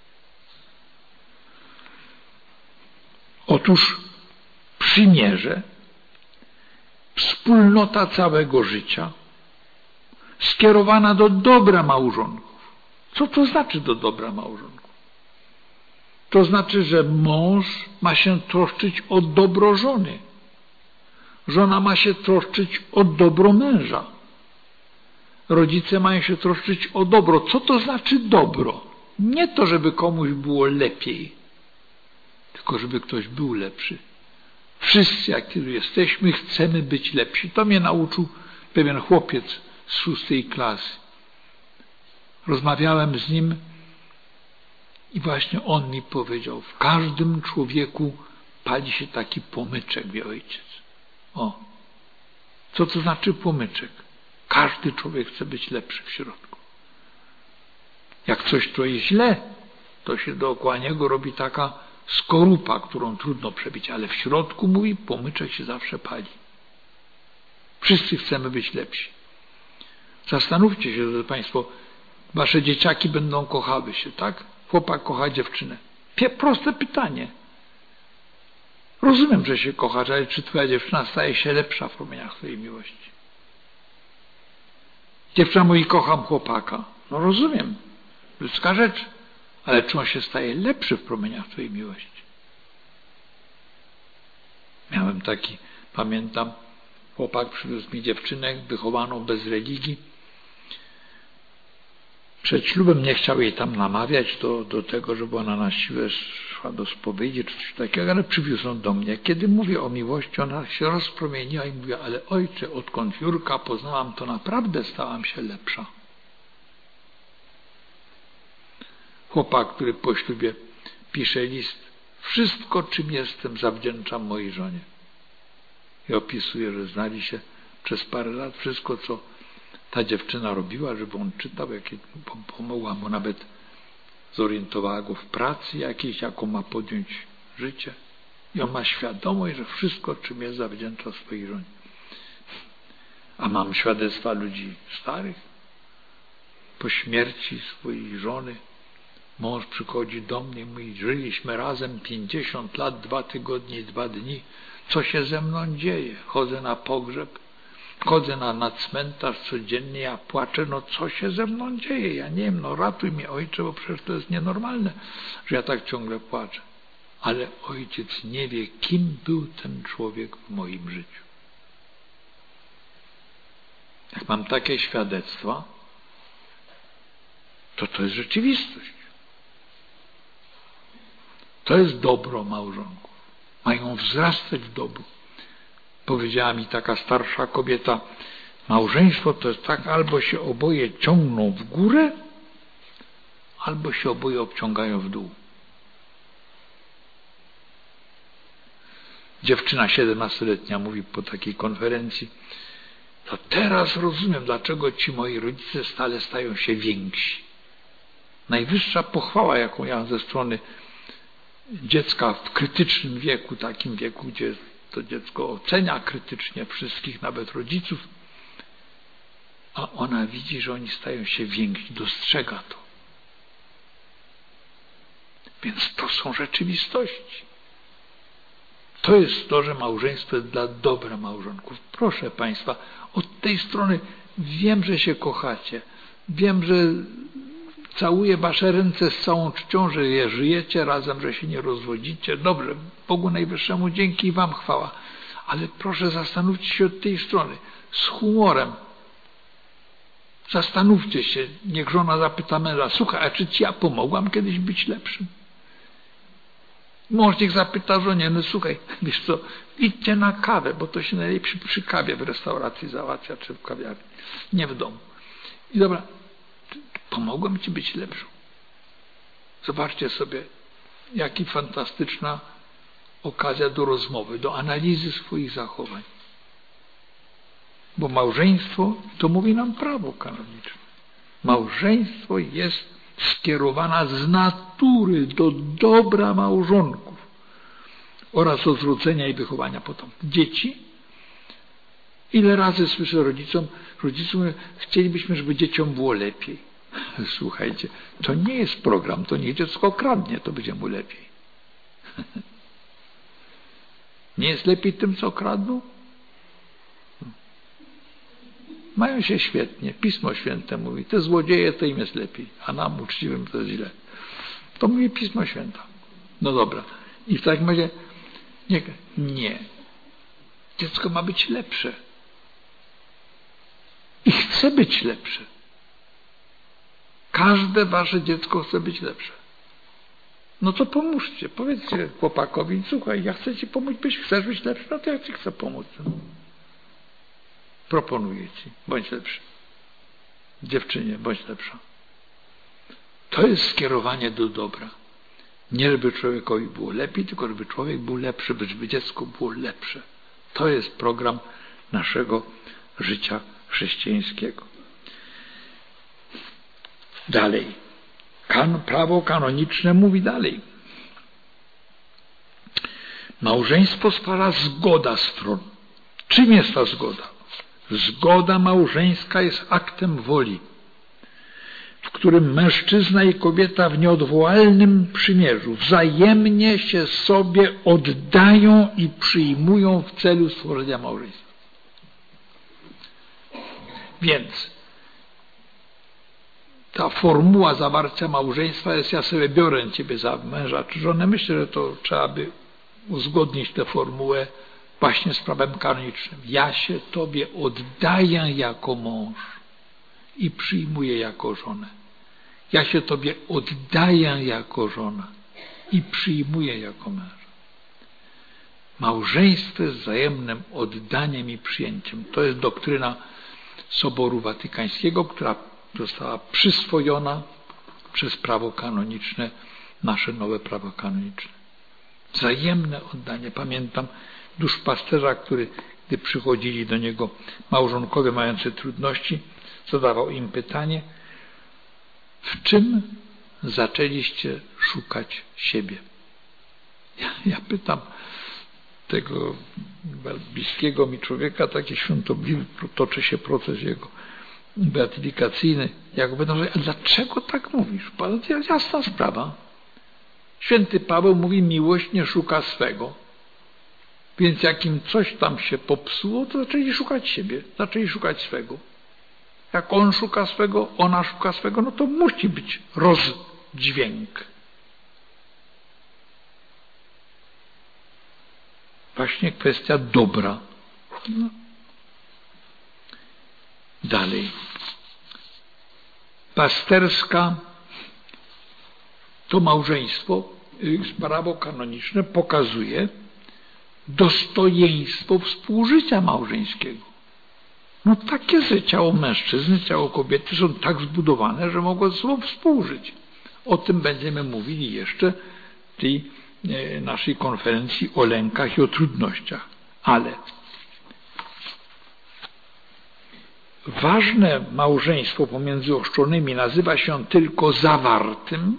Otóż przymierze, wspólnota całego życia, skierowana do dobra małżonków. Co to znaczy do dobra małżonków? To znaczy, że mąż ma się troszczyć o dobro żony. Żona ma się troszczyć o dobro męża. Rodzice mają się troszczyć o dobro. Co to znaczy dobro? Nie to, żeby komuś było lepiej, tylko żeby ktoś był lepszy. Wszyscy, jak tu jesteśmy, chcemy być lepsi. To mnie nauczył pewien chłopiec z szóstej klasy. Rozmawiałem z nim i właśnie on mi powiedział, w każdym człowieku pali się taki płomyczek, wie ojciec. O, co to znaczy płomyczek? Każdy człowiek chce być lepszy w środku. Jak coś to jest źle, to się dookoła niego robi taka skorupa, którą trudno przebić, ale w środku, mówi, płomyczek się zawsze pali. Wszyscy chcemy być lepsi. Zastanówcie się, że Państwo, wasze dzieciaki będą kochały się, tak? Chłopak kocha dziewczynę. Proste pytanie. Rozumiem, że się kochasz, ale czy twoja dziewczyna staje się lepsza w promieniach twojej miłości? Dziewczyna mówi, kocham chłopaka. No rozumiem. Ludzka rzecz. Ale czy on się staje lepszy w promieniach twojej miłości? Miałem taki, pamiętam, chłopak przywiózł mi dziewczynę wychowaną bez religii. Przed ślubem nie chciał jej tam namawiać do, do tego, żeby ona na siłę szła do spowiedzi czy coś takiego, ale przywiózł ją do mnie. Kiedy mówię o miłości, ona się rozpromieniła i mówiła, ale ojcze, odkąd Jurka poznałam, to naprawdę stałam się lepsza. Chłopak, który po ślubie pisze list, wszystko, czym jestem, zawdzięczam mojej żonie. I opisuje, że znali się przez parę lat, wszystko, co ta dziewczyna robiła, żeby on czytał, jakie pomogła mu, nawet zorientowała go w pracy jakiejś, jaką ma podjąć życie. I on ma świadomość, że wszystko, czym jest, zawdzięcza swojej żonie. A mam świadectwa ludzi starych. Po śmierci swojej żony mąż przychodzi do mnie i mówi, żyliśmy razem pięćdziesiąt lat, dwa tygodnie i dwa dni. Co się ze mną dzieje? Chodzę na pogrzeb, chodzę na, na cmentarz codziennie, ja płaczę, no co się ze mną dzieje? Ja nie wiem, no ratuj mnie, ojcze, bo przecież to jest nienormalne, że ja tak ciągle płaczę. Ale ojciec nie wie, kim był ten człowiek w moim życiu. Jak mam takie świadectwa, to to jest rzeczywistość. To jest dobro małżonków. Mają wzrastać w dobru. Powiedziała mi taka starsza kobieta, małżeństwo to jest tak, albo się oboje ciągną w górę, albo się oboje obciągają w dół. Dziewczyna siedemnastoletnia mówi po takiej konferencji, to teraz rozumiem, dlaczego ci moi rodzice stale stają się więksi. Najwyższa pochwała, jaką ja mam ze strony dziecka w krytycznym wieku, takim wieku, gdzie to dziecko ocenia krytycznie wszystkich, nawet rodziców, a ona widzi, że oni stają się więksi, dostrzega to. Więc to są rzeczywistości. To jest to, że małżeństwo jest dla dobra małżonków. Proszę Państwa, od tej strony wiem, że się kochacie. Wiem, że całuję Wasze ręce z całą czcią, że je żyjecie razem, że się nie rozwodzicie. Dobrze, Bogu Najwyższemu dzięki i Wam chwała. Ale proszę zastanówcie się od tej strony. Z humorem. Zastanówcie się. Niech żona zapyta męża, słuchaj, a czy Ci ja pomogłam kiedyś być lepszym? Mąż niech zapyta żonie, no słuchaj, wiesz co, idźcie na kawę, bo to się najlepiej przy kawie w restauracji załatwia, czy w kawiarni, nie w domu. I dobra, pomogłem Ci być lepszą. Zobaczcie sobie, jaka fantastyczna okazja do rozmowy, do analizy swoich zachowań. Bo małżeństwo, to mówi nam prawo kanoniczne. Małżeństwo jest skierowana z natury do dobra małżonków. oraz odwrócenia i wychowania potomków. Dzieci? Ile razy słyszę rodzicom, rodzicom mówią, chcielibyśmy, żeby dzieciom było lepiej. Słuchajcie, to nie jest program, to niech dziecko kradnie, to będzie mu lepiej. Nie jest lepiej tym, co kradną? Mają się świetnie. Pismo Święte mówi, te złodzieje, to im jest lepiej, a nam uczciwym to jest źle. To mówi Pismo Święte. No dobra. I w takim razie nie, nie. Dziecko ma być lepsze. I chce być lepsze. Każde wasze dziecko chce być lepsze. No to pomóżcie. Powiedzcie chłopakowi, słuchaj, ja chcę ci pomóc, byś chcesz być lepszy, no to ja ci chcę pomóc. Proponuję ci, bądź lepszy. Dziewczynie, bądź lepsza. To jest skierowanie do dobra. Nie żeby człowiekowi było lepiej, tylko żeby człowiek był lepszy, żeby dziecko było lepsze. To jest program naszego życia chrześcijańskiego. Dalej. Kan, prawo kanoniczne mówi dalej. Małżeństwo sprawia zgoda stron. Czym jest ta zgoda? Zgoda małżeńska jest aktem woli, w którym mężczyzna i kobieta w nieodwołalnym przymierzu wzajemnie się sobie oddają i przyjmują w celu stworzenia małżeństwa. Więc ta formuła zawarcia małżeństwa jest, ja sobie biorę ciebie za męża czy żonę. Myślę, że to trzeba by uzgodnić tę formułę właśnie z prawem kanonicznym. Ja się tobie oddaję jako mąż i przyjmuję jako żonę. Ja się tobie oddaję jako żona i przyjmuję jako męża. Małżeństwo jest wzajemnym oddaniem i przyjęciem. To jest doktryna Soboru Watykańskiego, która została przyswojona przez prawo kanoniczne, nasze nowe prawo kanoniczne. Wzajemne oddanie. Pamiętam duszpasterza, który, gdy przychodzili do niego małżonkowie mający trudności, zadawał im pytanie, w czym zaczęliście szukać siebie? Ja, ja pytam tego bliskiego mi człowieka, taki świątobliwy, toczy się proces jego beatyfikacyjny. Ja go pytam, a dlaczego tak mówisz? Jasna sprawa. Święty Paweł mówi, miłość nie szuka swego. Więc jak im coś tam się popsuło, to zaczęli szukać siebie, zaczęli szukać swego. Jak on szuka swego, ona szuka swego, no to musi być rozdźwięk. Właśnie kwestia dobra. No. Dalej. Pasterska to małżeństwo, prawo kanoniczne pokazuje dostojeństwo współżycia małżeńskiego. No takie, że ciało mężczyzny, ciało kobiety są tak zbudowane, że mogą ze sobą współżyć. O tym będziemy mówili jeszcze w tej e, naszej konferencji o lękach i o trudnościach. Ale ważne małżeństwo pomiędzy ochrzczonymi nazywa się tylko zawartym,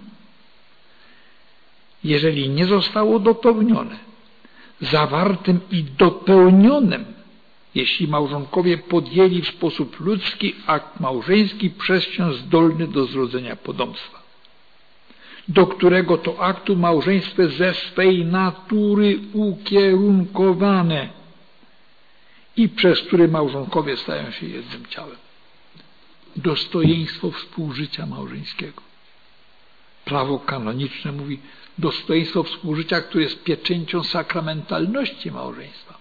jeżeli nie zostało dopełnione. Zawartym i dopełnionym, jeśli małżonkowie podjęli w sposób ludzki akt małżeński przez się zdolny do zrodzenia potomstwa, do którego to aktu małżeństwo jest ze swej natury ukierunkowane i przez który małżonkowie stają się jednym ciałem. Dostojeństwo współżycia małżeńskiego. Prawo kanoniczne mówi dostojeństwo współżycia, które jest pieczęcią sakramentalności małżeństwa.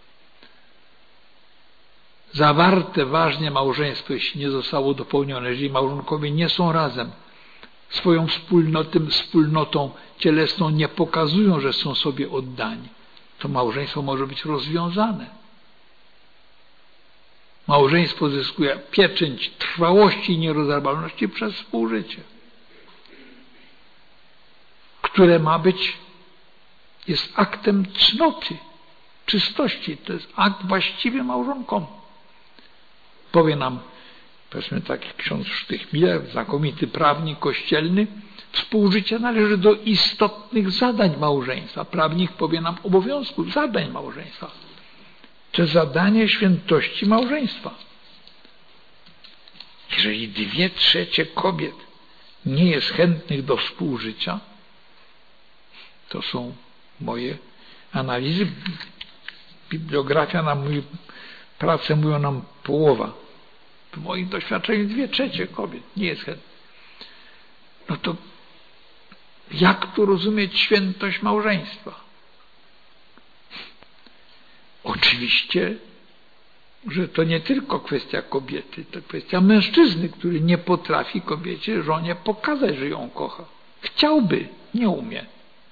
Zawarte ważnie małżeństwo, jeśli nie zostało dopełnione, jeżeli małżonkowie nie są razem, swoją wspólnotą, wspólnotą cielesną nie pokazują, że są sobie oddani, to małżeństwo może być rozwiązane. Małżeństwo zyskuje pieczęć trwałości i nierozerwalności przez współżycie, które ma być, jest aktem cnoty, czystości. To jest akt właściwy małżonkom. Powie nam powiedzmy taki ksiądz Sztychmiller, znakomity prawnik kościelny, współżycie należy do istotnych zadań małżeństwa. Prawnik powie nam obowiązków, zadań małżeństwa. To zadanie świętości małżeństwa. Jeżeli dwie trzecie kobiet nie jest chętnych do współżycia, to są moje analizy. Bibliografia na moją pracę mówią nam połowa. W moim doświadczeniu dwie trzecie kobiet nie jest chętnych. No to jak tu rozumieć świętość małżeństwa? Oczywiście, że to nie tylko kwestia kobiety, to kwestia mężczyzny, który nie potrafi kobiecie, żonie pokazać, że ją kocha. Chciałby, nie umie.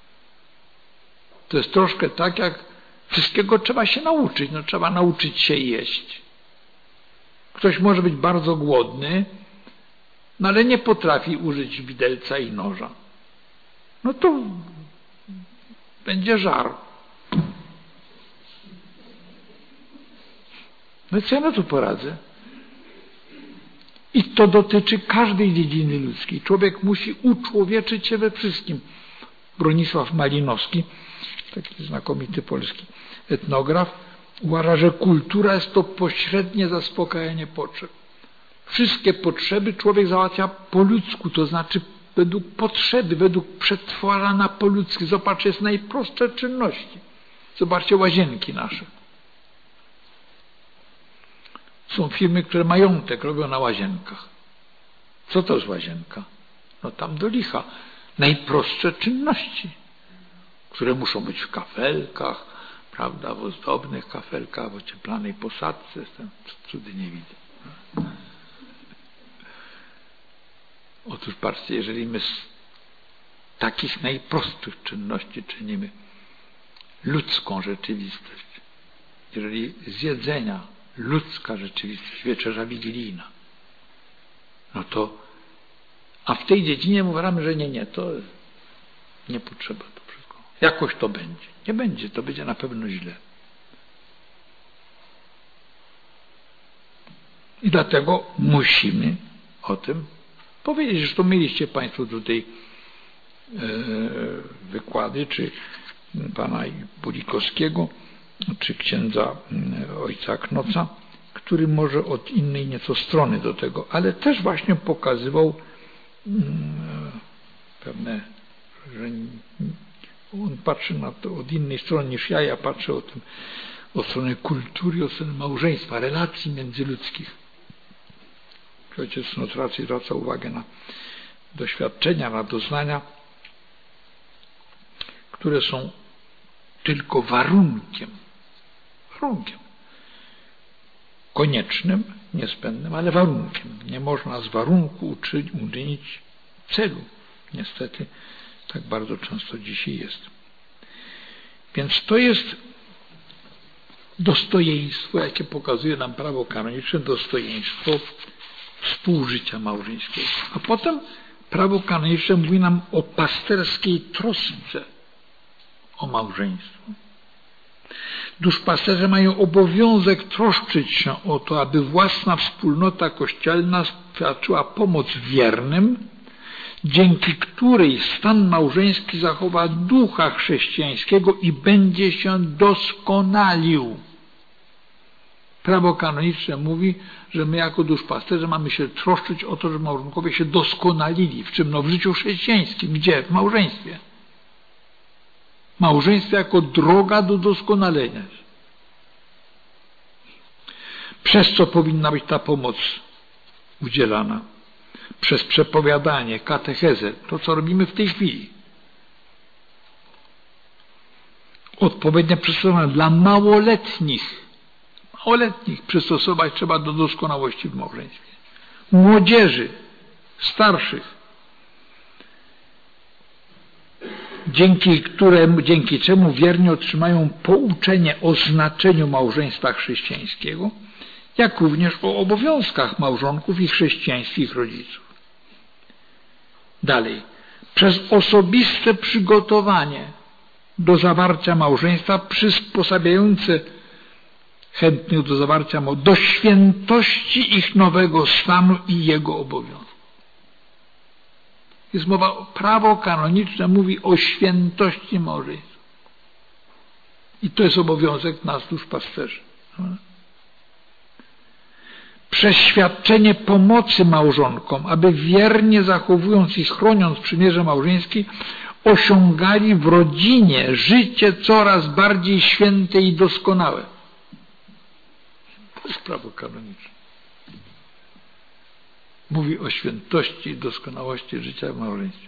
To jest troszkę tak, jak wszystkiego trzeba się nauczyć. No, trzeba nauczyć się jeść. Ktoś może być bardzo głodny, no ale nie potrafi użyć widelca i noża. No to będzie żar. No i co ja na to poradzę? I to dotyczy każdej dziedziny ludzkiej. Człowiek musi uczłowieczyć się we wszystkim. Bronisław Malinowski, taki znakomity polski etnograf, uważa, że kultura jest to pośrednie zaspokajanie potrzeb. Wszystkie potrzeby człowiek załatwia po ludzku, to znaczy według potrzeby, według przetwarzania po ludzku. Zobaczcie, jest najprostsze czynności. Zobaczcie łazienki nasze. Są firmy, które majątek robią na łazienkach. Co to jest łazienka? No tam do licha. Najprostsze czynności, które muszą być w kafelkach, prawda, w ozdobnych kafelkach, w ocieplanej posadce. Jestem cudy nie widzę. Otóż patrzcie, jeżeli my z takich najprostszych czynności czynimy ludzką rzeczywistość, jeżeli z jedzenia ludzka rzeczywistość, wieczerza wigilijna, no to, a w tej dziedzinie mówimy, że nie, nie, to nie potrzeba to wszystko. Jakoś to będzie. Nie będzie, to będzie na pewno źle. I dlatego musimy o tym powiedzieć. Zresztą mieliście Państwo tutaj e, wykłady, czy pana Bulikowskiego, czy księdza ojca Knoca, który może od innej nieco strony do tego, ale też właśnie pokazywał mm, pewne, że on patrzy na to od innej strony niż ja, ja patrzę o tym, od strony kultury, od strony małżeństwa, relacji międzyludzkich. Ojciec Knot raczej zwraca uwagę na doświadczenia, na doznania, które są tylko warunkiem, warunkiem, koniecznym, niezbędnym, ale warunkiem. Nie można z warunku uczynić celu. Niestety tak bardzo często dzisiaj jest. Więc to jest dostojeństwo, jakie pokazuje nam prawo kanoniczne, dostojeństwo współżycia małżeńskiego. A potem prawo kanoniczne mówi nam o pasterskiej trosce o małżeństwo. Duszpasterze mają obowiązek troszczyć się o to, aby własna wspólnota kościelna świadczyła pomoc wiernym, dzięki której stan małżeński zachowa ducha chrześcijańskiego i będzie się doskonalił. Prawo kanoniczne mówi, że my jako duszpasterze mamy się troszczyć o to, żeby małżonkowie się doskonalili. W czym? No w życiu chrześcijańskim. Gdzie? W małżeństwie. Małżeństwo jako droga do doskonalenia. Przez co powinna być ta pomoc udzielana? Przez przepowiadanie, katechezę, to co robimy w tej chwili. Odpowiednie przystosowanie dla małoletnich. Małoletnich przystosować trzeba do doskonałości w małżeństwie. Młodzieży, starszych, dzięki któremu, dzięki czemu wierni otrzymają pouczenie o znaczeniu małżeństwa chrześcijańskiego, jak również o obowiązkach małżonków i chrześcijańskich rodziców. Dalej, przez osobiste przygotowanie do zawarcia małżeństwa przysposabiające chętnych do zawarcia małżeństwa, do świętości ich nowego stanu i jego obowiązku. Jest mowa, prawo kanoniczne mówi o świętości małżeństwa. I to jest obowiązek nas, duszpasterzy. Przeświadczenie pomocy małżonkom, aby wiernie zachowując i chroniąc przymierze małżeńskie, osiągali w rodzinie życie coraz bardziej święte i doskonałe. To jest prawo kanoniczne. Mówi o świętości i doskonałości życia w małżeństwie.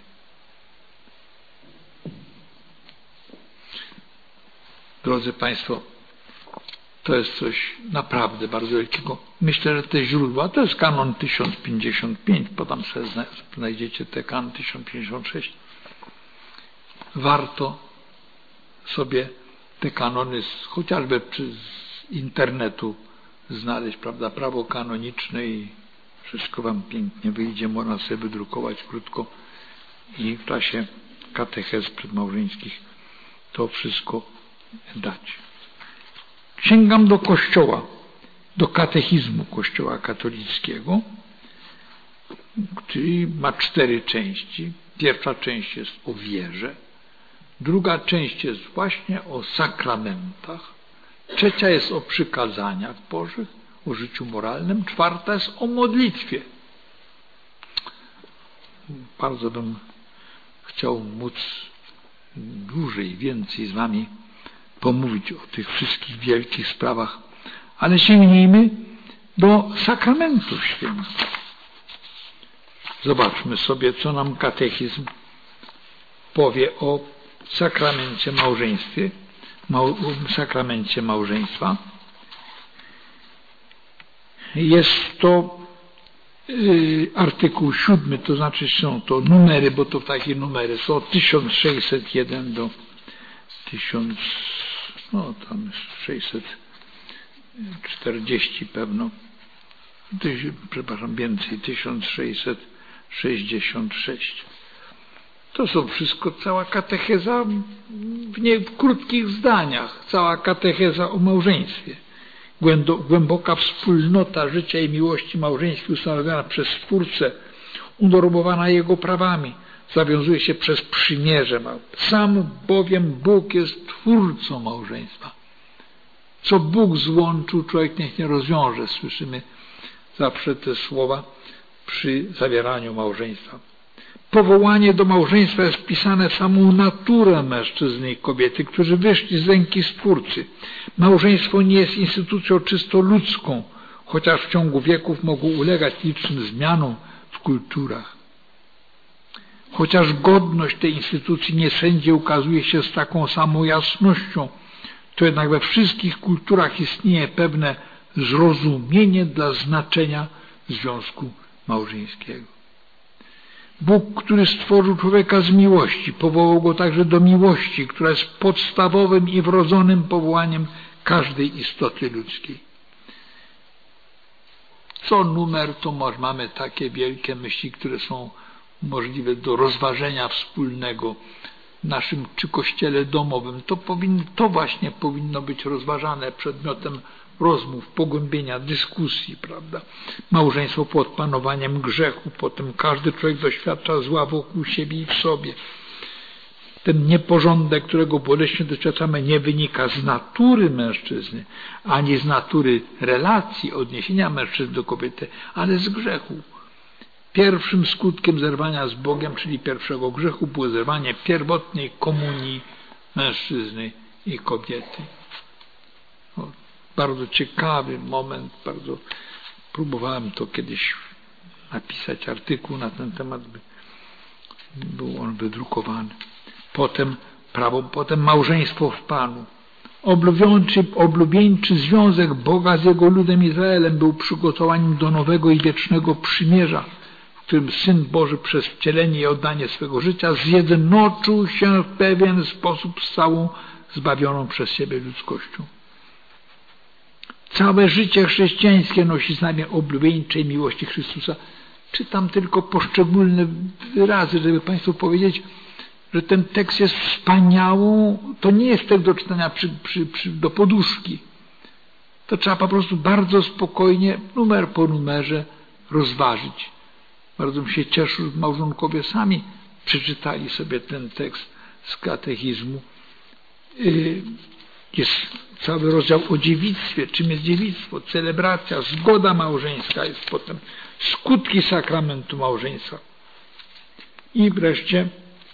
Drodzy Państwo, to jest coś naprawdę bardzo wielkiego. Myślę, że te źródła, to jest kanon tysiąc pięćdziesiąt pięć, potem sobie znajdziecie te kanon tysiąc pięćdziesiąt sześć. Warto sobie te kanony z, chociażby z internetu znaleźć, prawda, prawo kanoniczne i wszystko Wam pięknie wyjdzie, można sobie wydrukować krótko i w czasie katechez przedmałżeńskich to wszystko dać. Sięgam do Kościoła, do katechizmu Kościoła katolickiego, który ma cztery części. Pierwsza część jest o wierze, druga część jest właśnie o sakramentach, trzecia jest o przykazaniach Bożych, o życiu moralnym, czwarta jest o modlitwie. Bardzo bym chciał móc dłużej, więcej z Wami pomówić o tych wszystkich wielkich sprawach, ale sięgnijmy do sakramentów świętych. Zobaczmy sobie, co nam katechizm powie o sakramencie małżeństwie, mał, sakramencie małżeństwa. Jest to y, artykuł siódmy, to znaczy są to numery, bo to takie numery są od tysiąc sześćset jeden do tysiąc, no tam jest sześćset czterdzieści pewno, tyś, przepraszam, więcej, tysiąc sześćset sześćdziesiąt sześć. To są wszystko, cała katecheza w, nie, w krótkich zdaniach, cała katecheza o małżeństwie. Głęboka wspólnota życia i miłości małżeńskiej ustanowiona przez Stwórcę, unormowana Jego prawami, zawiązuje się przez przymierze. Sam bowiem Bóg jest twórcą małżeństwa. Co Bóg złączył, człowiek niech nie rozwiąże. Słyszymy zawsze te słowa przy zawieraniu małżeństwa. Powołanie do małżeństwa jest wpisane w samą naturę mężczyzny i kobiety, którzy wyszli z ręki Stwórcy. Małżeństwo nie jest instytucją czysto ludzką, chociaż w ciągu wieków mogło ulegać licznym zmianom w kulturach. Chociaż godność tej instytucji nie wszędzie ukazuje się z taką samą jasnością, to jednak we wszystkich kulturach istnieje pewne zrozumienie dla znaczenia związku małżeńskiego. Bóg, który stworzył człowieka z miłości, powołał go także do miłości, która jest podstawowym i wrodzonym powołaniem każdej istoty ludzkiej. Co numer to może mamy takie wielkie myśli, które są możliwe do rozważenia wspólnego w naszym czy kościele domowym. To, powinno, to właśnie powinno być rozważane przedmiotem rozmów, pogłębienia, dyskusji, prawda? Małżeństwo pod panowaniem grzechu, potem każdy człowiek doświadcza zła wokół siebie i w sobie. Ten nieporządek, którego boleśnie doświadczamy, nie wynika z natury mężczyzny, ani z natury relacji, odniesienia mężczyzny do kobiety, ale z grzechu. Pierwszym skutkiem zerwania z Bogiem, czyli pierwszego grzechu, było zerwanie pierwotnej komunii mężczyzny i kobiety. O, bardzo ciekawy moment, bardzo próbowałem to kiedyś napisać artykuł na ten temat, by był on wydrukowany. Potem prawo, potem małżeństwo w Panu. Oblubieńczy, oblubieńczy związek Boga z Jego ludem Izraelem był przygotowaniem do nowego i wiecznego przymierza, w którym Syn Boży przez wcielenie i oddanie swego życia zjednoczył się w pewien sposób z całą zbawioną przez siebie ludzkością. Całe życie chrześcijańskie nosi znamię oblubieńczej miłości Chrystusa. Czytam tylko poszczególne wyrazy, żeby Państwu powiedzieć, że ten tekst jest wspaniałą, to nie jest tekst do czytania przy, przy, przy, do poduszki. To to trzeba po prostu bardzo spokojnie, numer po numerze rozważyć. Bardzo bym się cieszył, że małżonkowie sami przeczytali sobie ten tekst z katechizmu. Jest cały rozdział o dziewictwie, czym jest dziewictwo, celebracja, zgoda małżeńska, jest potem skutki sakramentu małżeństwa. I wreszcie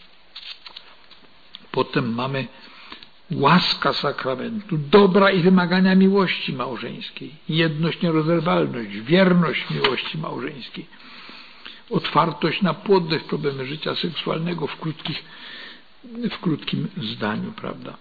potem mamy łaska sakramentu, dobra i wymagania miłości małżeńskiej, jedność, nierozerwalność, wierność miłości małżeńskiej, otwartość na płodność, problemy życia seksualnego w, krótkich, w krótkim zdaniu, prawda?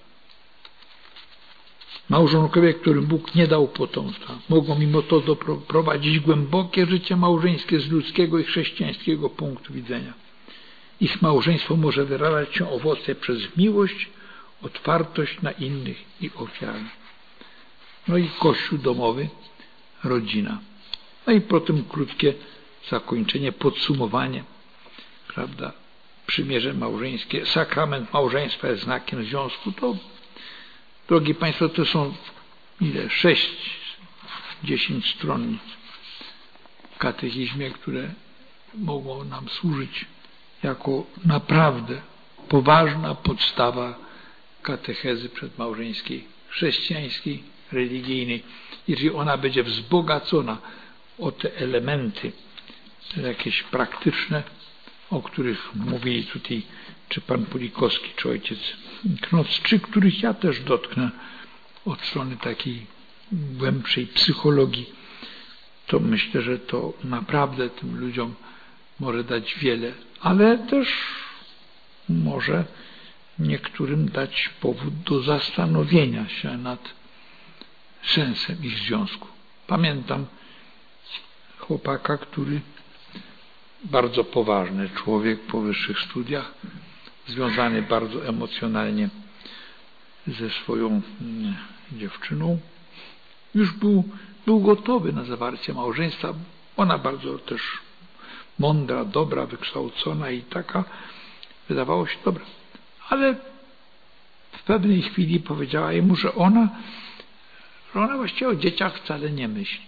Małżonkowie, którym Bóg nie dał potomstwa, mogą mimo to doprowadzić głębokie życie małżeńskie z ludzkiego i chrześcijańskiego punktu widzenia. Ich małżeństwo może wyrażać się owoce przez miłość, otwartość na innych i ofiarę. No i Kościół domowy, rodzina. No i potem krótkie zakończenie, podsumowanie, prawda? Przymierze małżeńskie, sakrament małżeństwa jest znakiem związku. To, drogi Państwo, to są ile? Sześć, dziesięć stron w katechizmie, które mogą nam służyć jako naprawdę poważna podstawa katechezy przedmałżeńskiej, chrześcijańskiej, religijnej. Jeżeli ona będzie wzbogacona o te elementy jakieś praktyczne, o których mówili tutaj czy pan Pulikowski, czy ojciec Knoc, czy których ja też dotknę od strony takiej głębszej psychologii, to myślę, że to naprawdę tym ludziom może dać wiele, ale też może niektórym dać powód do zastanowienia się nad sensem ich związku. Pamiętam chłopaka, który bardzo poważny człowiek po wyższych studiach, związany bardzo emocjonalnie ze swoją dziewczyną, już był, był gotowy na zawarcie małżeństwa. Ona bardzo też mądra, dobra, wykształcona i taka, wydawało się dobra. Ale w pewnej chwili powiedziała jemu, że ona, że ona właściwie o dzieciach wcale nie myśli.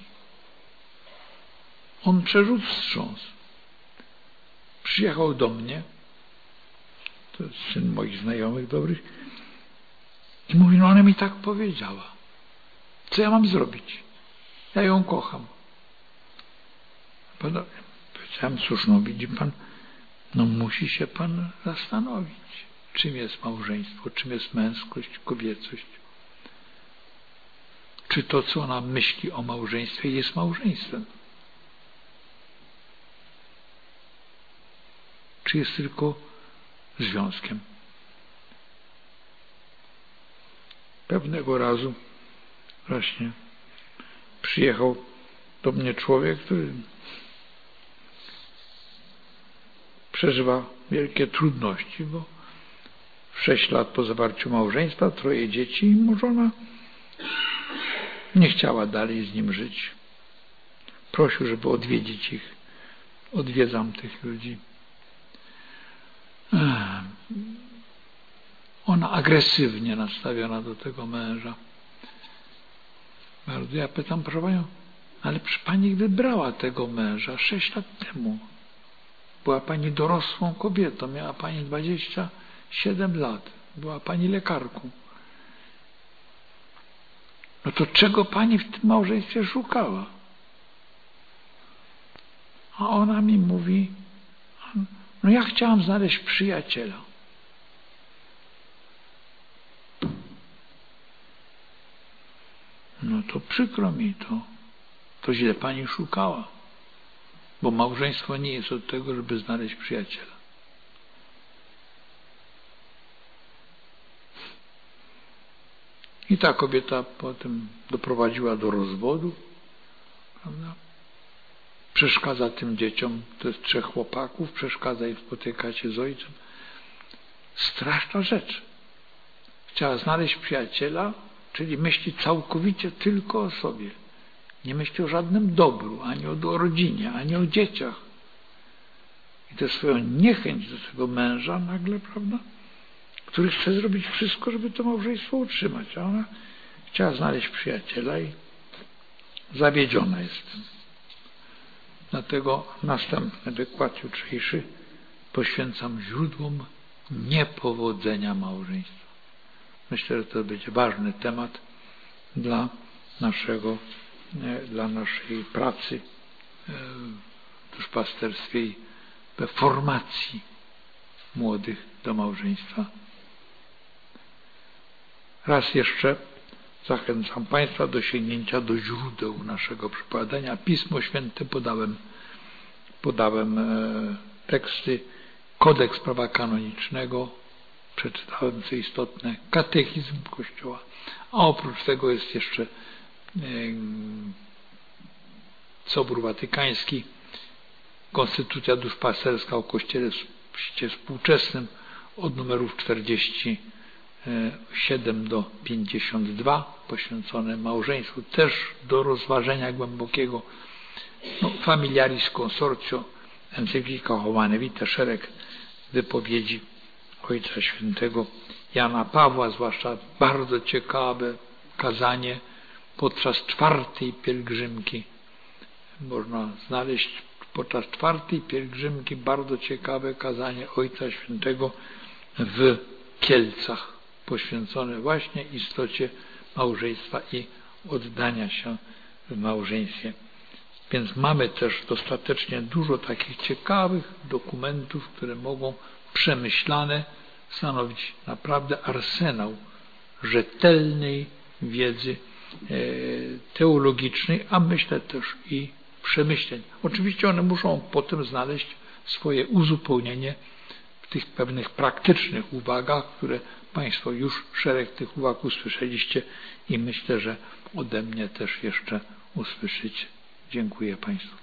On przeżył wstrząs. Przyjechał do mnie, to jest syn moich znajomych dobrych, i mówi, no ona mi tak powiedziała. Co ja mam zrobić? Ja ją kocham. Powiedziałem, cóż, no widzi pan, no musi się pan zastanowić, czym jest małżeństwo, czym jest męskość, kobiecość. Czy to, co ona myśli o małżeństwie, jest małżeństwem? Czy jest tylko związkiem? Pewnego razu właśnie przyjechał do mnie człowiek, który przeżywa wielkie trudności, bo sześć lat po zawarciu małżeństwa, troje dzieci i mu żona nie chciała dalej z nim żyć. Prosił, żeby odwiedzić ich. Odwiedzam tych ludzi. Ona agresywnie nastawiona do tego męża. Bardzo. Ja pytam, proszę panią, ale przy pani wybrała tego męża sześć lat temu. Była pani dorosłą kobietą, miała pani dwadzieścia siedem lat. Była pani lekarką. No to czego pani w tym małżeństwie szukała? A ona mi mówi, no ja chciałam znaleźć przyjaciela. No to przykro mi to. To źle pani szukała. Bo małżeństwo nie jest od tego, żeby znaleźć przyjaciela. I ta kobieta potem doprowadziła do rozwodu, prawda? Przeszkadza tym dzieciom, to jest trzech chłopaków, przeszkadza im spotykać się z ojcem. Straszna rzecz. Chciała znaleźć przyjaciela, czyli myśli całkowicie tylko o sobie. Nie myśli o żadnym dobru, ani o rodzinie, ani o dzieciach. I tę swoją niechęć do swojego męża nagle, prawda, który chce zrobić wszystko, żeby to małżeństwo utrzymać. A ona chciała znaleźć przyjaciela i zawiedziona jestem. Dlatego następny wykład jutrzejszy poświęcam źródłom niepowodzenia małżeństwa. Myślę, że to będzie ważny temat dla naszego, dla naszej pracy w duszpasterstwie i we formacji młodych do małżeństwa. Raz jeszcze zachęcam Państwa do sięgnięcia do źródeł naszego przypowiadania. Pismo Święte podałem, podałem e, teksty, kodeks prawa kanonicznego, przeczytałem co istotne, katechizm Kościoła, a oprócz tego jest jeszcze e, Sobór Watykański, Konstytucja duszpasterska o Kościele współczesnym od numerów czterdzieści siedem do pięćdziesiąt dwa, poświęcone małżeństwu, też do rozważenia głębokiego. No, Familiaris Consortio, encyklika Humane Vitae, szereg wypowiedzi Ojca Świętego Jana Pawła, zwłaszcza bardzo ciekawe kazanie podczas czwartej pielgrzymki. Można znaleźć podczas czwartej pielgrzymki bardzo ciekawe kazanie Ojca Świętego w Kielcach, poświęcone właśnie istocie małżeństwa i oddania się w małżeństwie. Więc mamy też dostatecznie dużo takich ciekawych dokumentów, które mogą przemyślane stanowić naprawdę arsenał rzetelnej wiedzy teologicznej, a myślę też i przemyśleń. Oczywiście one muszą potem znaleźć swoje uzupełnienie w tych pewnych praktycznych uwagach, które Państwo już szereg tych uwag usłyszeliście i myślę, że ode mnie też jeszcze usłyszycie. Dziękuję Państwu.